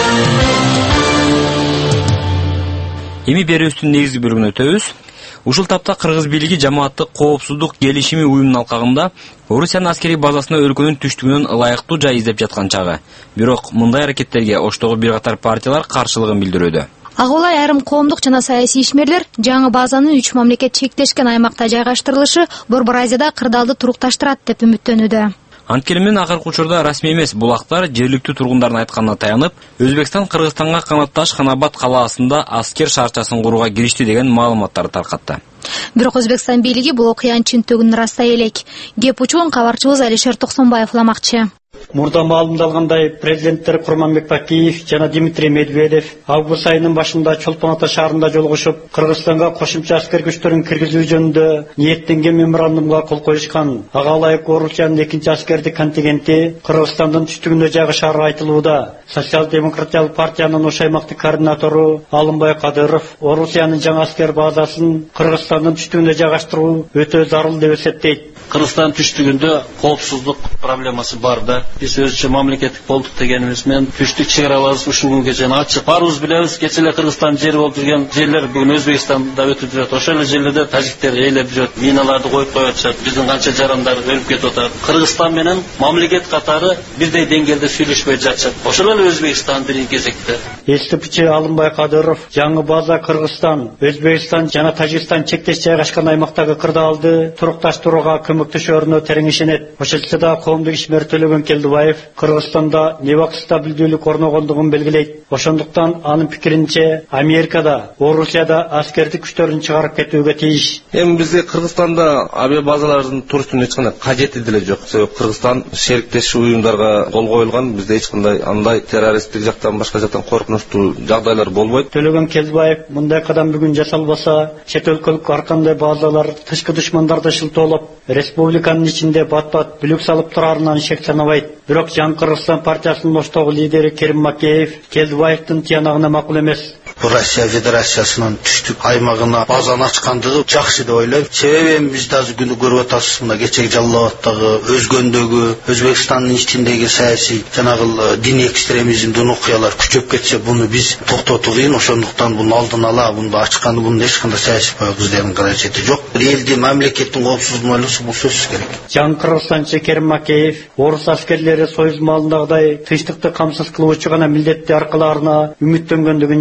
Эми берүүбүздүн негизги бөлүгүнө өтөбүз. Ушул тапта Кыргыз бийлиги жамааттык коопсуздук келишими уюмунун алкагында Орусиянын аскерий базасына өлкөнүн түштүгүнөн ылайыктуу жай издеп жаткан чагы. Бирок мындай аракеттерге оштогу бир катар партиялар каршылыгын билдирүүдө. Ага улай айрым коомдук жана саясий ишмерлер жаңы базанын үч мамлекет чектешкен аймакта жайгаштырылышы Борбор Азияда кырдаалды турукташтырат деп үмүттөнүүдө. Анткени менен акыркы учурда расмий эмес булактар жергиликтүү тургундардын айтканына таянып, Өзбекстан Кыргызстанга канатташ Ханабад калаасында аскер шаарчасын курууга киришти деген маалыматтарды таркатты. Бирок Өзбекстан бийлиги бул окуянын чынтөгүн ырастай элек. Кеп учугун кабарчыбыз Алишер Токсонбаев уламакчы. Мурда маалымдалгандай, президенттер Курманбек Бакиев жана Дмитрий Медведев август айынын башында Чолпон Ата шаарында жолугушуп, Кыргызстанга кошумча аскер күчтөрүн киргизүү жөнүндө ниеттенген меморандумга кол коюшкан. Ага ылайык Орусиянын экинчи аскердик контингенти Кыргызстандын түштүгүндө жайгашары айтылууда. Социал-демократиялык партиянын ош аймактык координатору Алымбай Кадыров Орусиянын жаңы аскер базасын Кыргызстандын түштүгүндө жайгаштыруу өтө зарыл деп эсептейт. Кыргызстан түштүгүндө коопсуздук проблемасы бар да. Биз өзүчө мамлекеттик болдук дегенибиз менен түштүк чегараларыбыз ушул күнгө чейин ачык. Баарыбыз билебиз, кече эле Кыргызстан жери болуп жүргөн жерлер бүгүн Өзбекстанда өтүп жүрөт. Ошол эле жерлерде тажиктер ээлеп жүрөт, миналарды коюп коюп атышат. Биздин канча жарандар өлүп кетип атат. Кыргызстан менен мамлекет катары бирдей деңгээлде сүйлөшпөй жатышат. Ошол эле Өзбекстан биринчи кезекте. Эстипчи Алымбай Кадыров жаңы база Кыргызстан, Өзбекстан жана Тажикстан чектеш жайгашкан аймактагы кырдаалды турукташтырууга көмөктөшөрүнө терең ишенет. Ошентсе да коомдук ишмер Төлөгөн Келдибаев Кыргызстанда небак стабилдүүлүк орногондугун белгилейт. Ошондуктан анын пикиринче Америкада, Орусияда аскердик күчтөрүн чыгарып кетүүгө тийиш. Эми бизде Кыргызстанда авиа базалардын турушунун эч кандай кажети деле жок. Себеп Кыргызстан шериктеш уюмдарга кол коюлган, бизде эч кандай андай террористтик жактан башка жактан коркунучтуу жагдайлар болбойт. Төлөгөн Келдибаев мындай кадам бүгүн жасалбаса, чет өлкөлүк ар кандай базалар тышкы душмандарды шылтоолоп, республиканын ичинде бат-бат бүлүк салып турарынан шек санабайт. Бирок Жаңы Кыргызстан партиясынын оштогу лидери Керим Макеев Келдибаевдин тиянагына макул эмес. Россия Федерациясынын түштүк аймагына базаны ачкандыгы жакшы деп ойлойм. Себеби биз азыр күнү көрүп атабыз, мына кечеги Жалал Абадтагы, Өзгөндөгү, Өзбекстандын ичиндеги саясий жанагы диний экстремизмдин окуялар күчөп кетсе, буну биз токтотуу кыйын. Ошондуктан буну алдын ала буну ачканды буну эч кандай саясий көздөрүн каражети жок. Элди мамлекеттин коопсуздугун ойлосо бул сөзсүз керек. Жаңы Кыргызстанчы Керим Макеев орус аскерлери Союз маалындагыдай тынчтыкты камсыз кылуучу гана милдетти аркалаарына үмүттөнгөндүгүн жашырбады.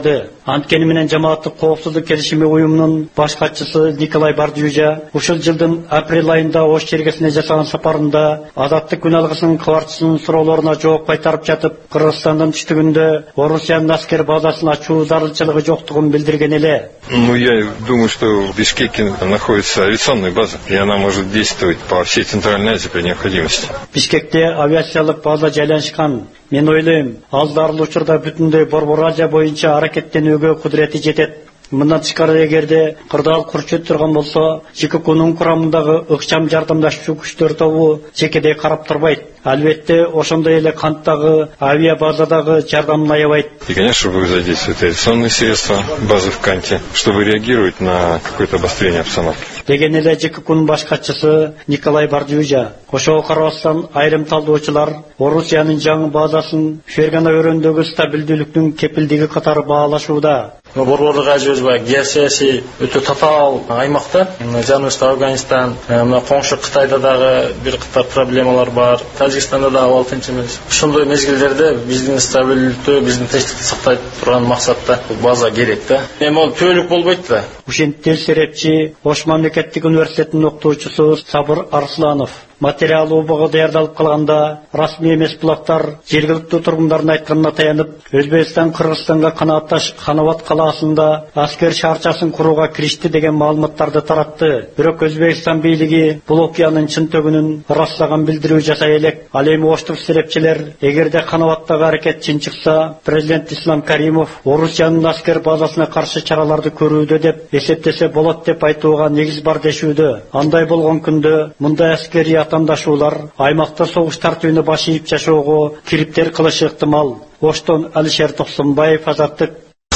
барды. Анткени менен жамааттык коопсуздук келишими уюмунун баш катчысы Николай Бардюжа ушул жылдын апрель айында Ош чергесине жасаган сапарында Азаттык күн алгысынын кабарчысынын суроолоруна жооп кайтарып жатып, Кыргызстандын түштүгүндө Орусиянын аскер базасын ачуу зарылчылыгы жоктугун билдирген эле. Ну, я думаю, что в Бишкеке находится авиационная база, и она может действовать по всей Центральной Азии при необходимости. Бишкекте авиациялык база жайланышкан. Мен ойлойм, ал зарыл учурда бүтүндөй Борбор Азия боюнча аракеттенүүгө кудурети жетет. Мындан тышкары эгерде кырдаал курчу турган болсо, ЖККнын курамындагы ыкчам жардамдашчу күчтөр тобу жекедей карап турбайт. Албетте, ошондой эле канттагы авиабазадагы жардамын аябайт. И, конечно, будут задействовать авиационные средства базы в Канте, чтобы реагировать на какое-то обострение обстановки. Деген эле ЖККнын баш катчысы Николай Бардюжа. Ошого карабастан айрым талдоочулар Орусиянын жаңы базасын Фергана өрөөндөгү стабилдүүлүктүн кепилдиги катары баалашууда. Борборлук Азия геосаясий өтө татаал аймакта. Жаныбызда Афганистан, мына коңшу Кытайда дагы бир катар проблемалар бар. Тажикстанда да алтынчы эмес. Ошондой мезгилдерде биздин стабилдүүлүктү, биздин тынчтыкты сактайт турган максатта база керек да. Эми ал түбөлүк болбойт да. Ушинтип серепчи Ош мамлекеттик университетинин окутуучусу Сабыр Арсланов материал убагы даярдалып калганда расмий эмес булактар жергиликтүү тургундардын айтканына таянып, Өзбекстан Кыргызстанга канаатташ Ханабат калаасында аскер шаарчасын курууга киришти деген маалыматтарды таратты. Бирок Өзбекстан бийлиги бул окуянын чын төгүнүн ырастаган билдирүү жасай элек. Ал эми оштук серепчилер эгерде Ханабаттагы аракет чын чыкса, президент Ислам Каримов Орусиянын аскер базасына каршы чараларды көрүүдө деп эсептесе болот деп айтууга негиз бар дешүүдө. Андай болгон күндө мындай аскери атандашуулар аймакта согуш тартүүнү баш ийип жашоого кириптер кылышы ыктымал. Оштон Алишер Токсонбаев, Азаттык.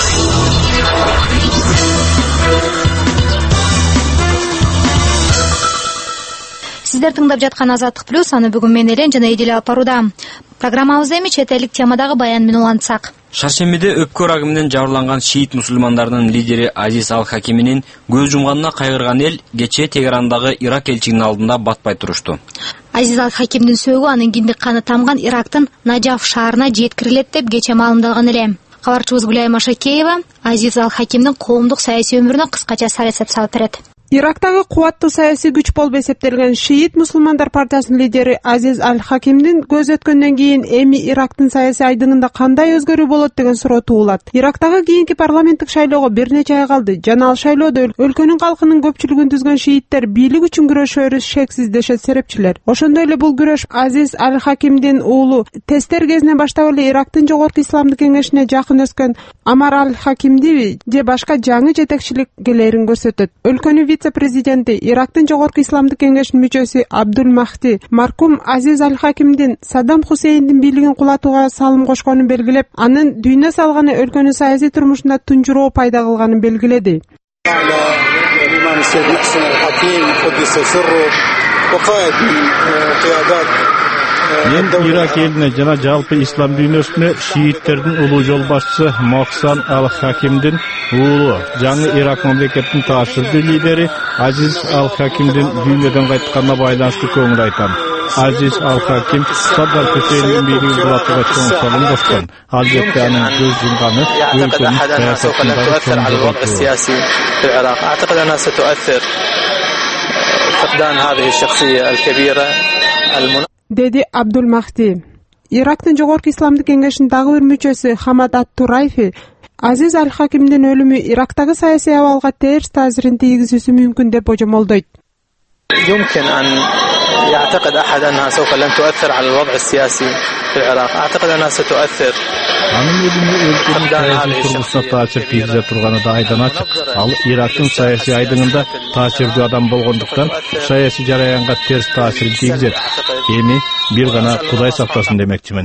Сиздер тыңдап жаткан Азаттык плюс, аны бүгүн мен Элен жана Эдил алып барууда. Программабызды эми чет элдик темадагы баян менен улантсак. Шаршембиде өпкө рагы менен жабырланган шиит мусулмандарынын лидери Азиз Ал-Хакиминин көз жумганына кайгырган эл кечээ Тегерандагы Ирак элчигинин алдында батпай турушту. Азиз Ал-Хакимдин сөөгү анын киндик каны тамган Ирактын Наджаф шаарына жеткирилет деп кечээ маалымдалган эле. Кабарчыбыз Гүлайым Машакеева Азиз Ал-Хакимдин коомдук саясий өмүрүнө кыскача сарасап салып берет. Ирактагы кубаттуу саясий күч болуп эсептелген шиит мусулмандар партиясынын лидери Азиз Ал-Хакимдин көз өткөндөн кийин эми Ирактын саясий айдыңында кандай өзгөрүү болот деген суроо туулат. Ирактагы кийинки парламенттик шайлоого бир нече ай калды. Жана ал шайлоодо өлкөнүн калкынын көпчүлүгүн түзгөн шииттер бийлик үчүн күрөшөрү шексиз дешет серепчилер. Ошондой эле бул күрөш Азиз Ал-Хакимдин уулу тесттер кезинен баштап эле Ирактын жогорку исламдык кеңешине жакын өскөн Амар Ал-Хакимди же башка жаңы жетекчиликкелерин көрсөтөт. Өлкөнүн вице-президенти, Ирактын жогорку исламдык кеңешинин мүчөсү Абдул Махди маркум Азиз Ал-Хакимдин Саддам Хусейндин бийлигин кулатууга салым кошконун белгилеп, анын дүйнө салганы өлкөнүн саясий турмушунда тунжуроо пайда кылганын белгиледи. Мен Ирак элине жана жалпы ислам дүйнөсүнө шииттердин улуу жол башчысы Мохсан Ал-Хакимдин уулу, жаңы Ирак мамлекетинин таашырдуу лидери Азиз Ал-Хакимдин дүйнөдөн кайтканына байланыштуу көңүл айтам. Азиз Ал-Хаким Саддам Хусейндин бийлигин кулатууга чоң салым кошкон. Албетте анын көз жумганы өлкөнүн саясатындагы чоң жоготуу. Деди Абдул Махди. Ирактын жогорку исламдык кеңешинин дагы бир мүчөсү Хамад Ат-Турайфи Азиз Ал-Хакимдин өлүмү Ирактагы саясий абалга терс таасирин тийгизүүсү мүмкүн деп божомолдойт. يمكن أن يعتقد أحد أنها سوف لن تؤثر على الوضع السياسي في العراق. أعتقد أنها ستؤثر. Анын өлүмү өлкөнүн саясий турмушуна таасир тийгизе турганы да айдан ачык. Ал Ирактын саясий айдыңында таасирдүү адам болгондуктан саясий жараянга терс таасирин тийгизет. Эми бир гана Кудай сактасын демекчимин.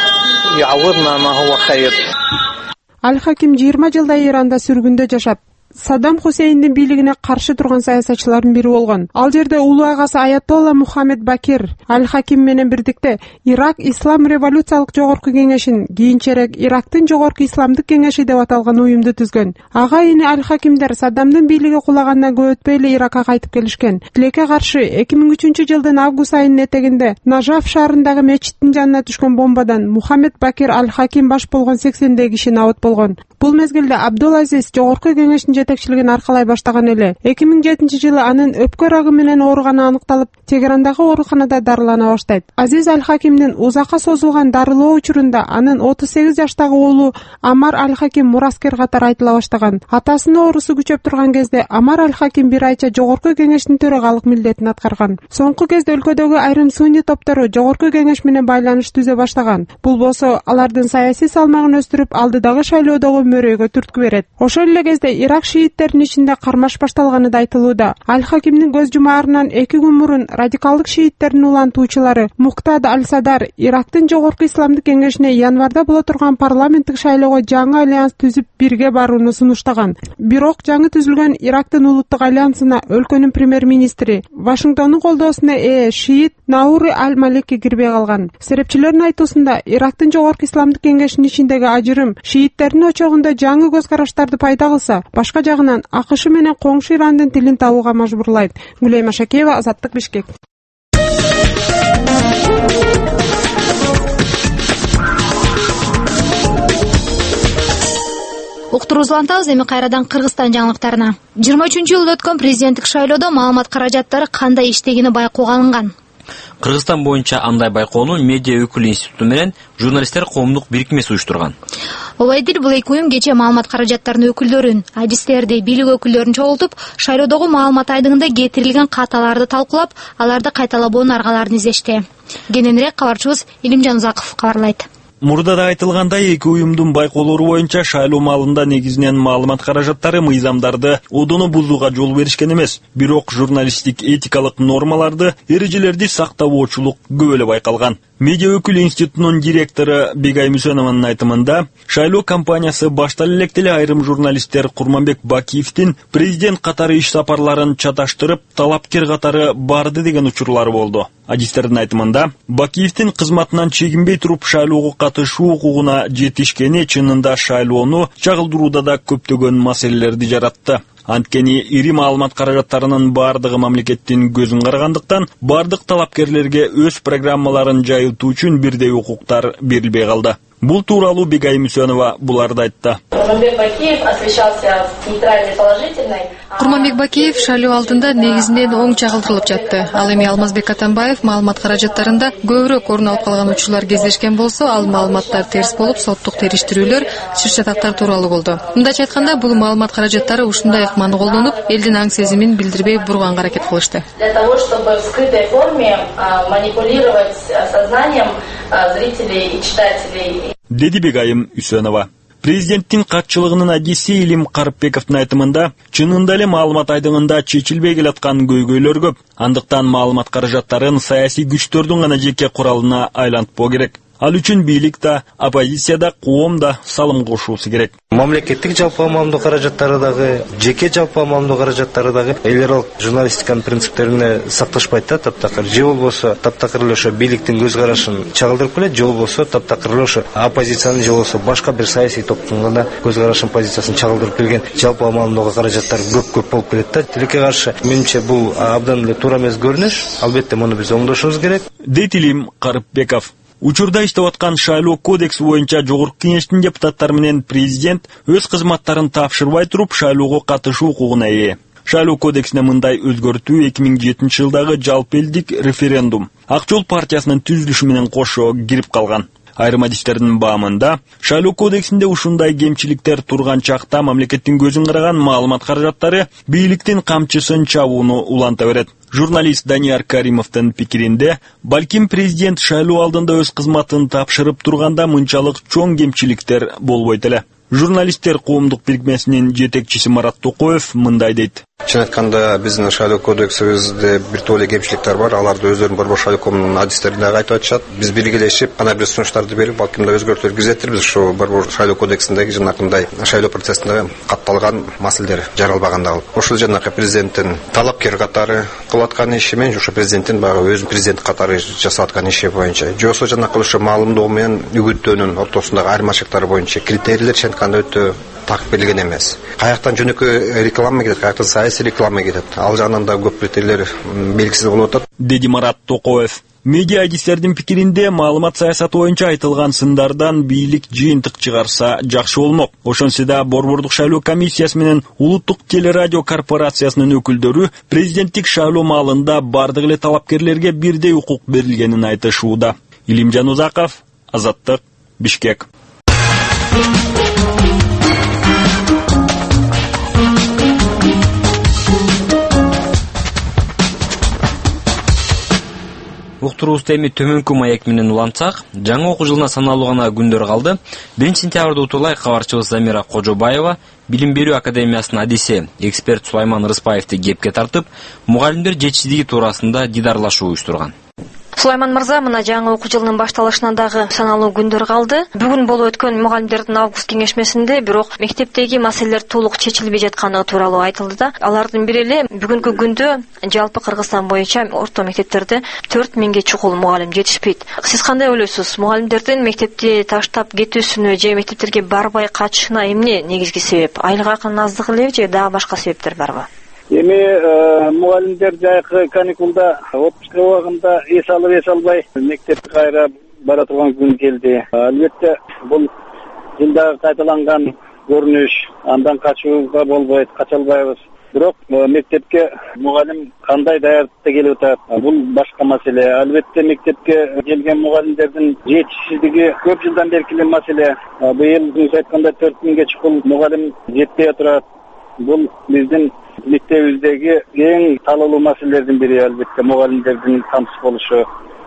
Ал-Хаким жыйырма жылдай Иранда сүргүндө жашап, Саддам Хусейндин бийлигине каршы турган саясатчылардын бири болгон. Ал жерде улуу агасы Аятолла Мухаммед Бакир Аль-Хаким менен бирдикте Ирак Ислам революциялык жогорку кеңешин, кийинчерээк Ирактын жогорку исламдык кеңеши деп аталган уюмду түзгөн. Ага ини Аль-Хакимдер Саддамдын бийлиги кулагандан көп өтпөй эле Иракка кайтып келишкен. Тилекке каршы эки миң үчүнчү жылдын август айынын этегинде Нажаф шаарындагы мечиттин жанына түшкөн бомбадан Мухаммед Бакир Аль-Хаким баш болгон сексендей киши набыт болгон. Бул мезгилде Абдул Азиз жогорку кеңештин жетекчилигин аркалай баштаган эле. эки миң жетинчи жылы анын өпкө рагы менен ооруганы аныкталып, Тегерандагы ооруканада дарылана баштайт. Азиз Аль-Хакимдин узакка созулган дарылоо учурунда анын отуз сегиз жаштагы уулу Амар Аль-Хаким мураскер катары айтыла баштаган. Атасынын оорусу күчөп турган кезде Амар Аль-Хаким бир айча жогорку кеңештин төрагалык милдетин аткарган. Соңку кезде өлкөдөгү айрым сунни топтору жогорку кеңеш менен байланыш түзө баштаган. Бул болсо алардын саясий салмагын өстүрүп, алдыдагы шайлоодогу мөрөйгө түрткү берет. Ошол эле кезде Ирак шииттеринин ичинде кармаш башталганы да айтылууда. Аль-Хакимдин көз жумаарынан эки күн мурун радикалдык шииттердин улантуучулары Муктад Аль-Садар Ирактын жогорку исламдык кеңешине январда боло турган парламенттик шайлоого жаңы альянс түзүп бирге барууну сунуштаган. Бирок жаңы түзүлгөн Ирактын улуттук альянсына өлкөнүн премьер-министри Вашингтондун колдоосуна ээ шиит Наури Аль-Малики кирбей калган. Серепчилердин айтуусунда Ирактын жогорку исламдык кеңешинин ичиндеги ажырым шииттердин очогунда жаңы көз караштарды пайда кылса, башка жагынан АКШ менен коңшу Ирандын тилин табууга мажбурлайт. Гүлайма Шакеева, Азаттык, Бишкек. Уктурууңузду улантабыз, эми кайрадан Кыргызстан жаңылыктарына. жыйырма үчүнчү жылда өткөн президенттик шайлоодо маалымат каражаттары кандай иштегени байкоого алынган. Кыргызстан боюнча андай байкоону Медиа өкүл институту менен журналисттер коомдук бирикмеси уюштурган. Обайдил бул эки уюм кечээ маалымат каражаттарынын өкүлдөрүн, адистерди, бийлик өкүлдөрүн чогултуп, шайлоодогу маалымат айдыгында кетирилген каталарды талкуулап, аларды кайталабоонун аргаларын издешти. Кененирээк кабарчыбыз Илимжан Узаков кабарлайт. Мурда да айтылгандай, эки уюмдун байкоолору боюнча шайлоо маалында негизинен маалымат каражаттары мыйзамдарды одону бузууга жол беришкен эмес. Бирок журналисттик этикалык нормаларды, эрежелерди сактабоочулук көп эле байкалган. Медиа өкүл институтунун директору Бегай Мүсөнованын айтымында, шайлоо кампаниясы баштан электе эле айрым журналисттер Курманбек Бакиевдин президент катары иш сапарларын чаташтырып, талапкер катары барды деген учурлары болду. Адистердин айтымында, Бакиевдин кызматынан чегинбей туруп шайлоого катышуу укугуна жетишкени чынында шайлоону чагылдырууда да көптөгөн маселелерди жаратты. Анткени ири маалымат каражаттарынын бардыгы мамлекеттин көзүн карагандыктан, бардык талапкерлерге өз программаларын жайылтуу үчүн бирдей укуктар берилбей калды. Бул тууралуу Бегай Мүсөнова буларды айтты. Курманбек Бакиев шайлоо алдында негизинен оң чагылдырылып жатты. Ал эми Алмазбек Атамбаев маалымат каражаттарында көбүрөөк орун алып калган учурлар кездешкен болсо, ал маалыматтар терс болуп, соттук териштирүүлөр, чыр-чатактар тууралуу болду. Мындайча айтканда, бул маалымат каражаттары ушундай ыкманы колдонуп, элдин аң сезимин билдирбей бурганга аракет кылышты. Для того, чтобы в скрытой форме манипулировать сознанием зрителей и читателей. Деди Бегайым Үсөнова. Президенттин катчылыгынын адиси Илим Карыпбековдун айтымында, чынында эле маалымат айдыгында чечилбей келаткан көйгөйлөр көп. Андыктан маалымат каражаттарын саясий күчтөрдүн гана жеке куралына айлантпоо керек. Ал үчүн бийлик да, оппозиция да, коом да салым кошуусу керек. Мамлекеттик жалпы маалымат каражаттары дагы, жеке жалпы маалымат каражаттары дагы эгер ал журналистиканын принциптерине сакташпайт да, таптакыр. Же болбосо таптакыр эле ошо бийликтин көз карашын чагылдырып келет, же болбосо таптакыр эле ошо оппозициянын же болбосо башка бир саясий топтун гана көз карашын, позициясын чагылдырып келген жалпы маалымат каражаттар көп-көп болуп келет да. Тилекке каршы менимче бул абдан эле туура эмес көрүнүш. Албетте муну биз оңдошубуз керек. Дейт Илим Карыпбеков. Учурда иштеп аткан шайлоо кодекси боюнча жогорку кеңештин депутаттары менен президент өз кызматтарын тапшырбай туруп шайлоого катышуу укугуна ээ. Шайлоо кодексине мындай өзгөртүү эки миң жетинчи жылдагы жалпы элдик референдум Ак жол партиясынын түзүлүшү менен кошо кирип калган. Айрым адистердин баамында, шайлоо кодексинде ушундай кемчиликтер турган чакта мамлекеттин көзүн караган маалымат каражаттары бийликтин камчысын чабууну уланта берет. Журналист Данияр Каримовдун пикиринде, балким президент шайлоо алдында өз кызматын тапшырып турганда мынчалык чоң кемчиликтер болбойт эле. Журналисттер коомдук бирикмесинин жетекчиси Марат Токоев мындай дейт. Чын айтканда биздин шайлоо кодексибизде бир топ эле кемчиликтер бар. Аларды өздөрүнүн борбор шайлоо комунун адистеринде айтып атышат. Биз биргелешип кандай бир сунуштарды берип, балким да өзгөртүүлөр киргизетирбиз. Ушу борбор шайлоо кодексиндеги жанакындай шайлоо процессинде катталган маселелер жаралбаганда кылып. Ошол жанакы президенттин талапкер катары кылып аткан иши менен ошо президенттин баягы өзү президент катары жасап аткан иши боюнча, жосо жанакы ошо маалымдоо менен үгүттөөнүн ортосундагы айырмачылыктары боюнча критерийлер чын айтканда өтө так белгилен эмес. Каяктан жөнөкөй реклама кетет, каяктан саясий реклама кетет. Ал жагынан да көп критерийлер белгисиз болуп атат. Деди Марат Токоев. Медиа адистердин пикиринде маалымат саясаты боюнча айтылган сындардан бийлик жыйынтык чыгарса жакшы болмок. Ошонсуда борбордук шайлоо комиссиясы менен улуттук телерадио корпорациясынын өкүлдөрү президенттик шайлоо маалында бардык эле талапкерлерге бирдей укук берилгенин айтышууда. Илимжан Узаков, Азаттык, Бишкек. Уктуруубузду эми төмөнкү маек менен улантсак, жаңы окуу жылына саналуу гана күндөр калды. биринчи сентябрда утулай кабарчыбыз Замира Кожобаева Билим берүү академиясынын адиси, эксперт Сулайман Рыспаевди кепке тартып, мугалимдер жетишсиздиги туурасында дидарлашуу уюштурган. Сулайман мырза, мына жаңы окуу жылынын башталышынан дагы саналуу күндөр калды. Бүгүн болуп өткөн мугалимдердин август кеңешмесинде бирок мектептеги маселелер толук чечилбей жаткандыгы тууралуу айтылды да. Алардын бири эле бүгүнкү күндө жалпы Кыргызстан боюнча орто мектептерде төрт миңге чукул мугалим жетишпейт. Сиз кандай ойлойсуз? Мугалимдердин мектепти таштап кетүүсүнө же мектептерге барбай качышына эмне негизги себеп? Айлык акынын аздыгы элеби же дагы башка себептер барбы? Эми мугалимдер жайкы каникулда отпуска убагында эс алып эс албай мектепке кайра бара турган күн келди. Албетте бул жылдагы кайталанган көрүнүш, андан качууга болбойт, кача албайбыз. Бирок мектепке мугалим кандай даярдыкта келип атат, бул башка маселе. Албетте мектепке келген мугалимдердин жетишсиздиги көп жылдан берки эле маселе. Быйыл сиз айткандай төрт миңге чукул мугалим жетпей турат. Бул биздин мектебибиздеги эң талаалуу маселелердин бири, албетте мугалимдердин камсыз болушу.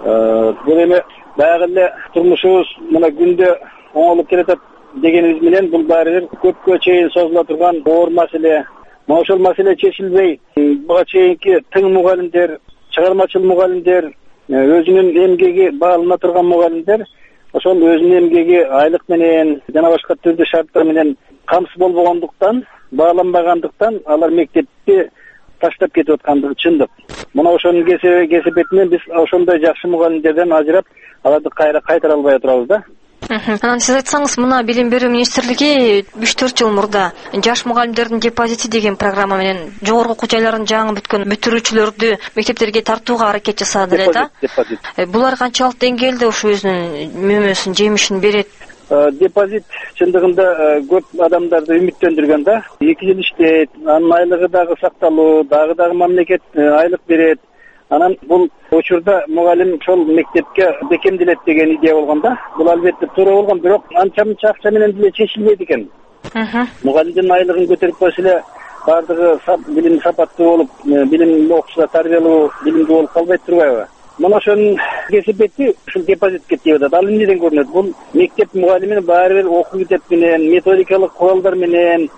Бул эми баягы эле турмушубуз мына күндө оңолуп келатат дегенибиз менен бул баары бир көпкө чейин созула турган оор маселе. Мына ошол маселе чечилбей, буга чейинки тың мугалимдер, чыгармачыл мугалимдер, өзүнүн эмгеги баалана турган мугалимдер ошол өзүнүн эмгеги айлык менен жана башка түрдүү шарттар менен камсыз болбогондуктан, бааланбагандыктан алар мектепти таштап кетип аткандыгы чындык. Мына ошонун кесепетинен биз ошондой жакшы мугалимдерден ажырап, аларды кайра кайтара албай турабыз да. Анан сиз айтсаңыз, мына Билим берүү министрлиги үч төрт жыл мурда жаш мугалимдердин депозити деген программа менен жогорку окуу жайларын жаңы бүткөн бүтүрүүчүлөрдү мектептерге тартууга аракет жасады эле да. Булар канчалык деңгээлде ушу өзүнүн мөмөсүн, жемишин берет? Депозит чындыгында көп адамдарды үмүттөндүргөн да. эки жыл иштейт, анын айлыгы дагы сакталуу, дагы дагы мамлекет айлык берет. Анан бул учурда мугалим ошол мектепке бекемделет деген идея болгон да. Бул албетте туура болгон, бирок анча мынча акча менен деле чечилбейт экен. Мугалимдин айлыгын көтөрүп койсо эле бардыгы билим сапаттуу болуп, билим окуучулар тарбиялуу, билимдүү болуп калбайт турбайбы? Мына ошонун кесепети ушул депозитке тийип атат. Ал эмнеден көрүнөт? Бул мектеп мугалимин баары бир окуу китеп менен, методикалык куралдар менен,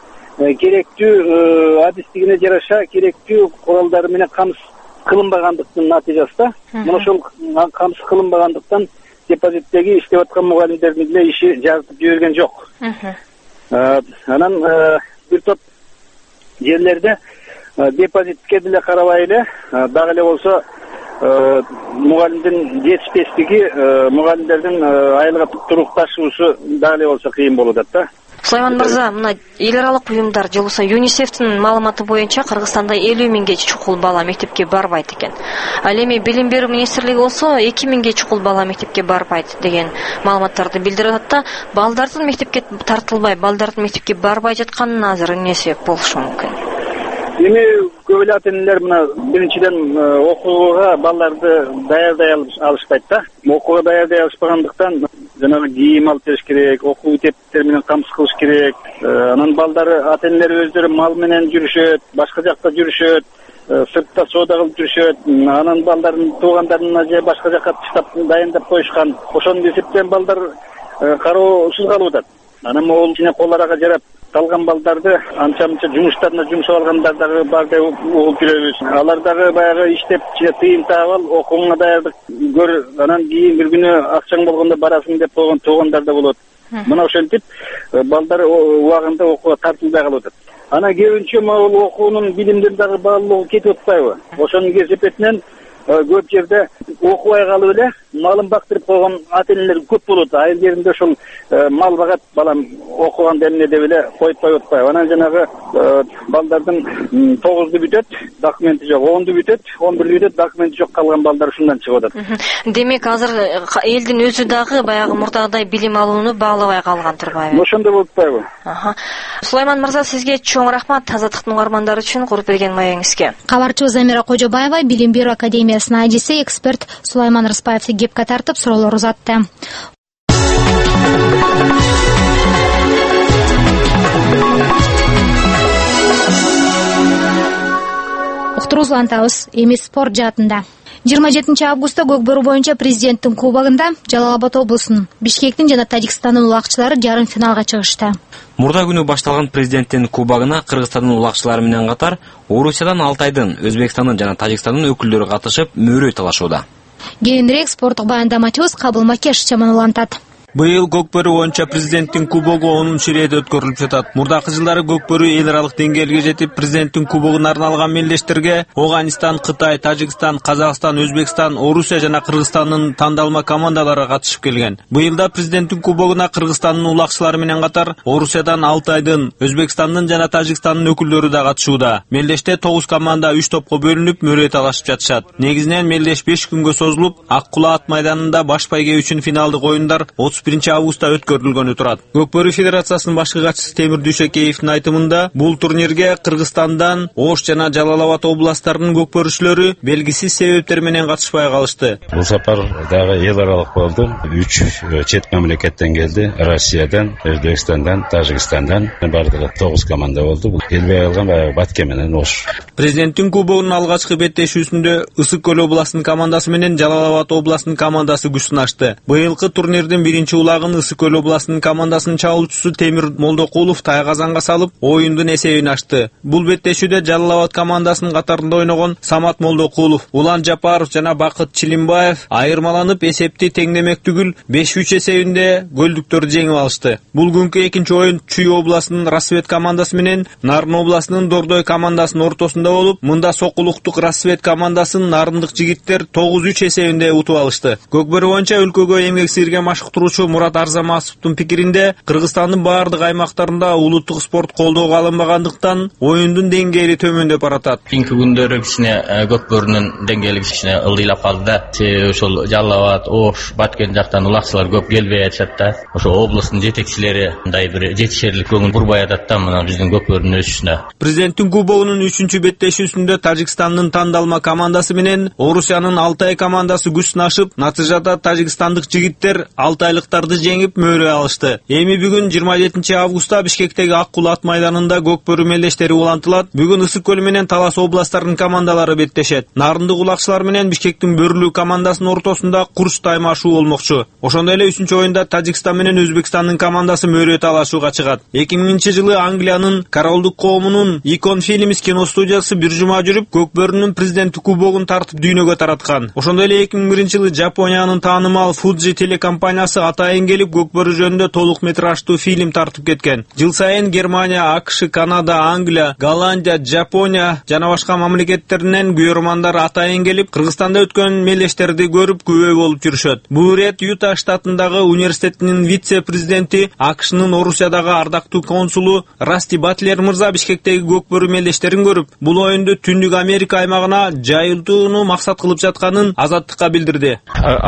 керектүү адистигине жараша керектүү куралдары менен камсыз кылынбагандыктын натыйжасында. Мына ошол камсыз кылынбагандыктан депозиттеги иштеп аткан мугалимдердин деле иши жазып жиберген жок. Анан бир топ жерлерде депозитке деле карабай эле, дагы эле болсо мугалимдин жетишпестиги, мугалимдердин айлыгы турукташуусу дагы эле болсо кыйын болуп атат да. Сулайман мырза, мына эл аралык уюмдар жылуса ЮНИСЕФтин маалыматы боюнча Кыргызстанда элүү миңге чукул бала мектепке барбайт экен. Ал эми Билим берүү министрлиги болсо эки миңге чукул бала мектепке барбайт деген маалыматтарды билдирип атат да. Балдардын мектепке тартылбай, балдардын мектепке барбай жатканына азыр эмне себеп болушу мүмкүн? Эми көп эле ата-энелер мына биринчиден окууга балдарды даярдай алышпайт да. Окууга даярдай алышпагандыктан жанагы кийим алып бериш керек, окуу китептер менен камсыз кылыш керек. Анан балдары, ата-энелер өздөрү мал менен жүрүшөт, башка жакта жүрүшөт, сыртта соода кылып жүрүшөт. Анан балдарын туугандарына же башка жакка таштап дайындап коюшкан. Ошонун эсептен балдар кароосуз калып атат. Анан могул кичине кол арага жарап калган балдарды анча мынча жумуштарына жумшап алгандар дагы бар деп угуп жүрөбүз. Алар дагы баягы иштеп тыйын таап ал, окууга даярдык көр, анан кийин бир күнү акчаң болгондо барасың деп койгон туугандар да болот. Мына ошентип балдар убагында окууга тартылбай калып атат. Анан көбүнчө могул окуунун билимдин дагы баалуулугу кетип атпайбы? Ошонун кесепетинен көп жерде окубай калып эле малын бактырып койгон ата-энелер көп болот. Айылдеринде ошол мал багат, балам окуган эмне деп эле коюп коюп атпайбы? Анан жанагы балдардын тогузду бүтөт, документи жок, онду бүтөт, он бирди бүтөт, документи жок калган балдар ушундан чыгып атат. Демек азыр элдин өзү дагы баягы мурдагыдай билим алууну баалабай калган турбайбы? Ошондой болуп атпайбы? Сулайман мырза, сизге чоң рахмат Азаттыктын угармандары үчүн куруп берген маегиңизге. Кабарчыбыз Замира Кожобаева билим берүү академиясынын адиси, эксперт Сулайман Рыспаевди кепке тартып суроолор узатты. Уктуруубузду улантабыз. Эми спорт жаатында. жыйырма жетинчи августта көкбөрү боюнча президенттин кубогунда Жалал Абад облусунун, Бишкектин жана Тажикстандын улакчылары жарым финалга чыгышты. Мурда күнү башталган президенттин кубогуна Кыргызстандын улакчылары менен катар Орусиядан Алтайдын, Өзбекстандын жана Тажикстандын өкүлдөрү катышып мөөрөй талашууда. Кийинирээк спорттук баяндамачыбыз Кабыл Макеш чаман улантат. Быйыл көкбөрү боюнча президенттин кубогу онунчу ирет өткөрүлүп жатат. Мурдакы жылдары көкбөрү эл аралык деңгээлге жетип, президенттин кубогуна арналган мелдештерге Оганистан, Кытай, Тажикстан, Казакстан, Өзбекстан, Орусия жана Кыргызстандын тандалма командалары катышып келген. Быйылда президенттин кубогуна Кыргызстандын улакчылары менен катар Орусиядан Алтайдын, Өзбекстандын жана Тажикстандын өкүлдөрү да катышууда. Мелдеште тогуз команда үч топко бөлүнүп мөөрөй талашып жатышат. Негизинен мелдеш беш күнгө созулуп, Ак Кула ат майданында баш байге үчүн финалдык оюндар отуз биринчи августта өткөрүлгөнү турат. Көкбөрү федерациясынын башкы катчысы Темир Дүйшөкеевдин айтымында, бул турнирге Кыргызстандан Ош жана Жалал Абад областарынын көкбөрүчүлөрү белгисиз себептер менен катышпай калышты. Бул сапар дагы эл аралык болду. Үч чет мамлекеттен келди. Россиядан, Өзбекстандан, Тажикстандан бардыгы тогуз команда болду. Бул келбей калган баягы Батке менен Ош. Президенттин кубогунун алгачкы беттешүүсүндө Ысык көл областынын командасы менен Жалал Абад областынын командасы күч сынашты. Быйылкы турнирдин биринчи улагын Ысык көл областынын командасынын чабуучусу Темир Молдокулов тайгазанга салып, оюндун эсебин ачты. Бул беттешүүдө Жалал Абад командасынын катарында ойногон Самат Молдокулов, Улан Жапаров жана Бакыт Чилимбаев айырмаланып эсепти теңдемек түгүл беш үч эсебинде голдуктөрдү жеңип алышты. Бул күнкү экинчи оюн Чүй областынын Рассвет командасы менен Нарын областынын Дордой командасынын ортосунда болуп, мында Сокулуктук Рассвет командасын нарындык жигиттер тогуз үч эсебинде утуп алышты. Көкбөрү боюнча өлкөгө эмгек сиңирген машыктыруучу Мурат Арзамасовдун пикиринде, Кыргызстандын баардык аймактарында улуттук спорт колдоого алынбагандыктан оюндун деңгээли төмөндөп баратат. Кийинки күндөрү кичине көкбөрүнүн деңгээли кичине ылдыйлап калды да. Себеби ошол Жалал Абад, Ош, Баткен жактан улакчылар көп келбей атышат да. Ошо облустун жетекчилери мындай бир жетишерлик көңүл бурбай атат да мына биздин көкбөрүнүн өсүшүнө. Президенттин кубогунун үчүнчү беттешүүсүндө Тажикстандын тандалма командасы менен Орусиянын Алтай командасы күч сынашып, натыйжада тажикстандык жигиттер алтайлыктарды жеңип мөөрөй алышты. Эми бүгүн жыйырма жетинчи августта Бишкектеги Ак Кула ат майданында көкбөрү мелдештери улантылат. Бүгүн Ысык көл менен Талас областарынын командалары беттешет. Нарындык улакчылар менен Бишкектин Бөрлүү командасынын ортосунда курч таймашуу болмокчу. Ошондой эле үчүнчү оюнда Тажикстан менен Өзбекстандын командасы мөөрөй талашууга чыгат. эки миңинчи жылы Англиянын Королдук коомунун Icon Films киностудиясы бир жума жүрүп, көкбөрүнүн президенттик кубогун тартып дүйнөгө тараткан. Ошондой эле эки миң биринчи жылы Жапониянын таанымал Fuji телекомпаниясы атайын келип, көкбөрү жөнүндө толук метраждуу фильм тартып кеткен. Жыл сайын Германия, АКШ, Канада, Англия, Голландия, Жапония жана башка мамлекеттеринен күйөрмандар атайын келип, Кыргызстанда өткөн мелдештерди көрүп күбө болуп жүрүшөт. Бул рет Юта штатындагы университетинин вице-президенти, АКШнын Орусиядагы ардактуу консулу Расти Батлер мырза Бишкектеги көкбөрү мелдештерин көрүп, бул оюнду Түндүк Америка аймагына жайылтууну максат кылып жатканын Азаттыкка билдирди.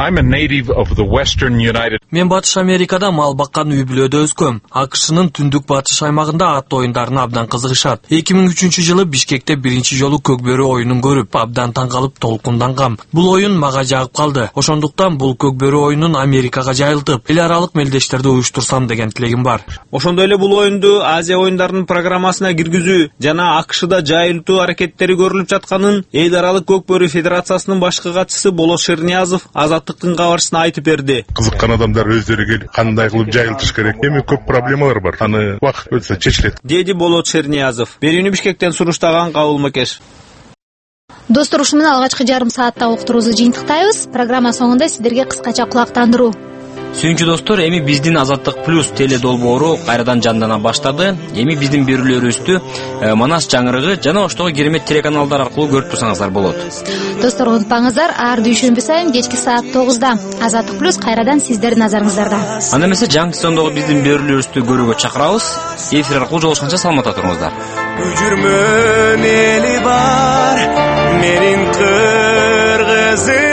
Мен Батыш Америкада мал баккан үй бүлөдө өскөм. АКШнын Түндүк Батыш аймагында ат оюндарына абдан кызыгышат. эки миң үчүнчү жылы Бишкекте биринчи жолу көкбөрү оюнун көрүп, абдан таң калып толкундангам. Бул оюн мага жагып калды. Ошондуктан бул көкбөрү оюнун Америкага жайылтып, эл аралык мелдештерди уюштурсам деген тилегим бар. Ошондой эле бул оюнду Азия оюндарынын программасына киргизүү жана АКШда жайылтуу аракеттери көрүлүп жатканын эл аралык көкбөрү федерациясынын башкы катчысы Болот Шерниязов Азаттыктын кабарчысына айтып берди. Кызыккан адамдар өздөрү келип кандай кылып жайылтыш керек. Эми көп проблемалар бар. Аны убакыт өтсө чечилет. Деди Болот Черниязов. Берүүнү Бишкектен суруштаган Кабыл Макеш. Достор, ушу менен алгачкы жарым саатта уктуруубузду жыйынтыктайбыз. Программа соңунда сиздерге кыскача кулактандыруу. Сүйүнчү достор, эми биздин Азаттык плюс теле долбоору кайрадан жандана баштады. Эми биздин берүүлөрүбүздү Манас жаңырыгы жана оштогу керемет телеканалдар аркылуу көрүп турсаңыздар болот. Достор, унутпаңыздар, ар дүйшөмбү сайын кечки саат тогузда Азаттык плюс кайрадан сиздердин назарыңыздарда. Анда эмесе жаңы сезондогу биздин берүүлөрүбүздү көрүүгө чакырабыз. Эфир аркылуу жолугушканча саламатта туруңуздар. Күжүрмөн эли бар, менин кыргызым.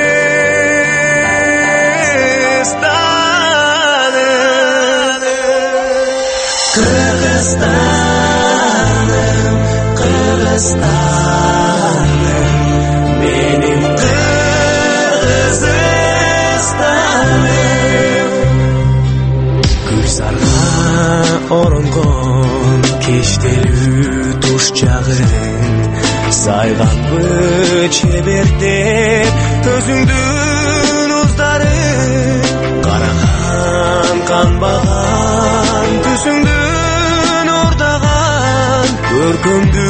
Kırgızistanım, Kırgızistanım, benim Kırgızistanım. Gülsarga orongon keştelü tuş çağırın, sayganbı çeberdep özüngdün uzdarın, karahan kanbagan tüsüngdün görkөмдү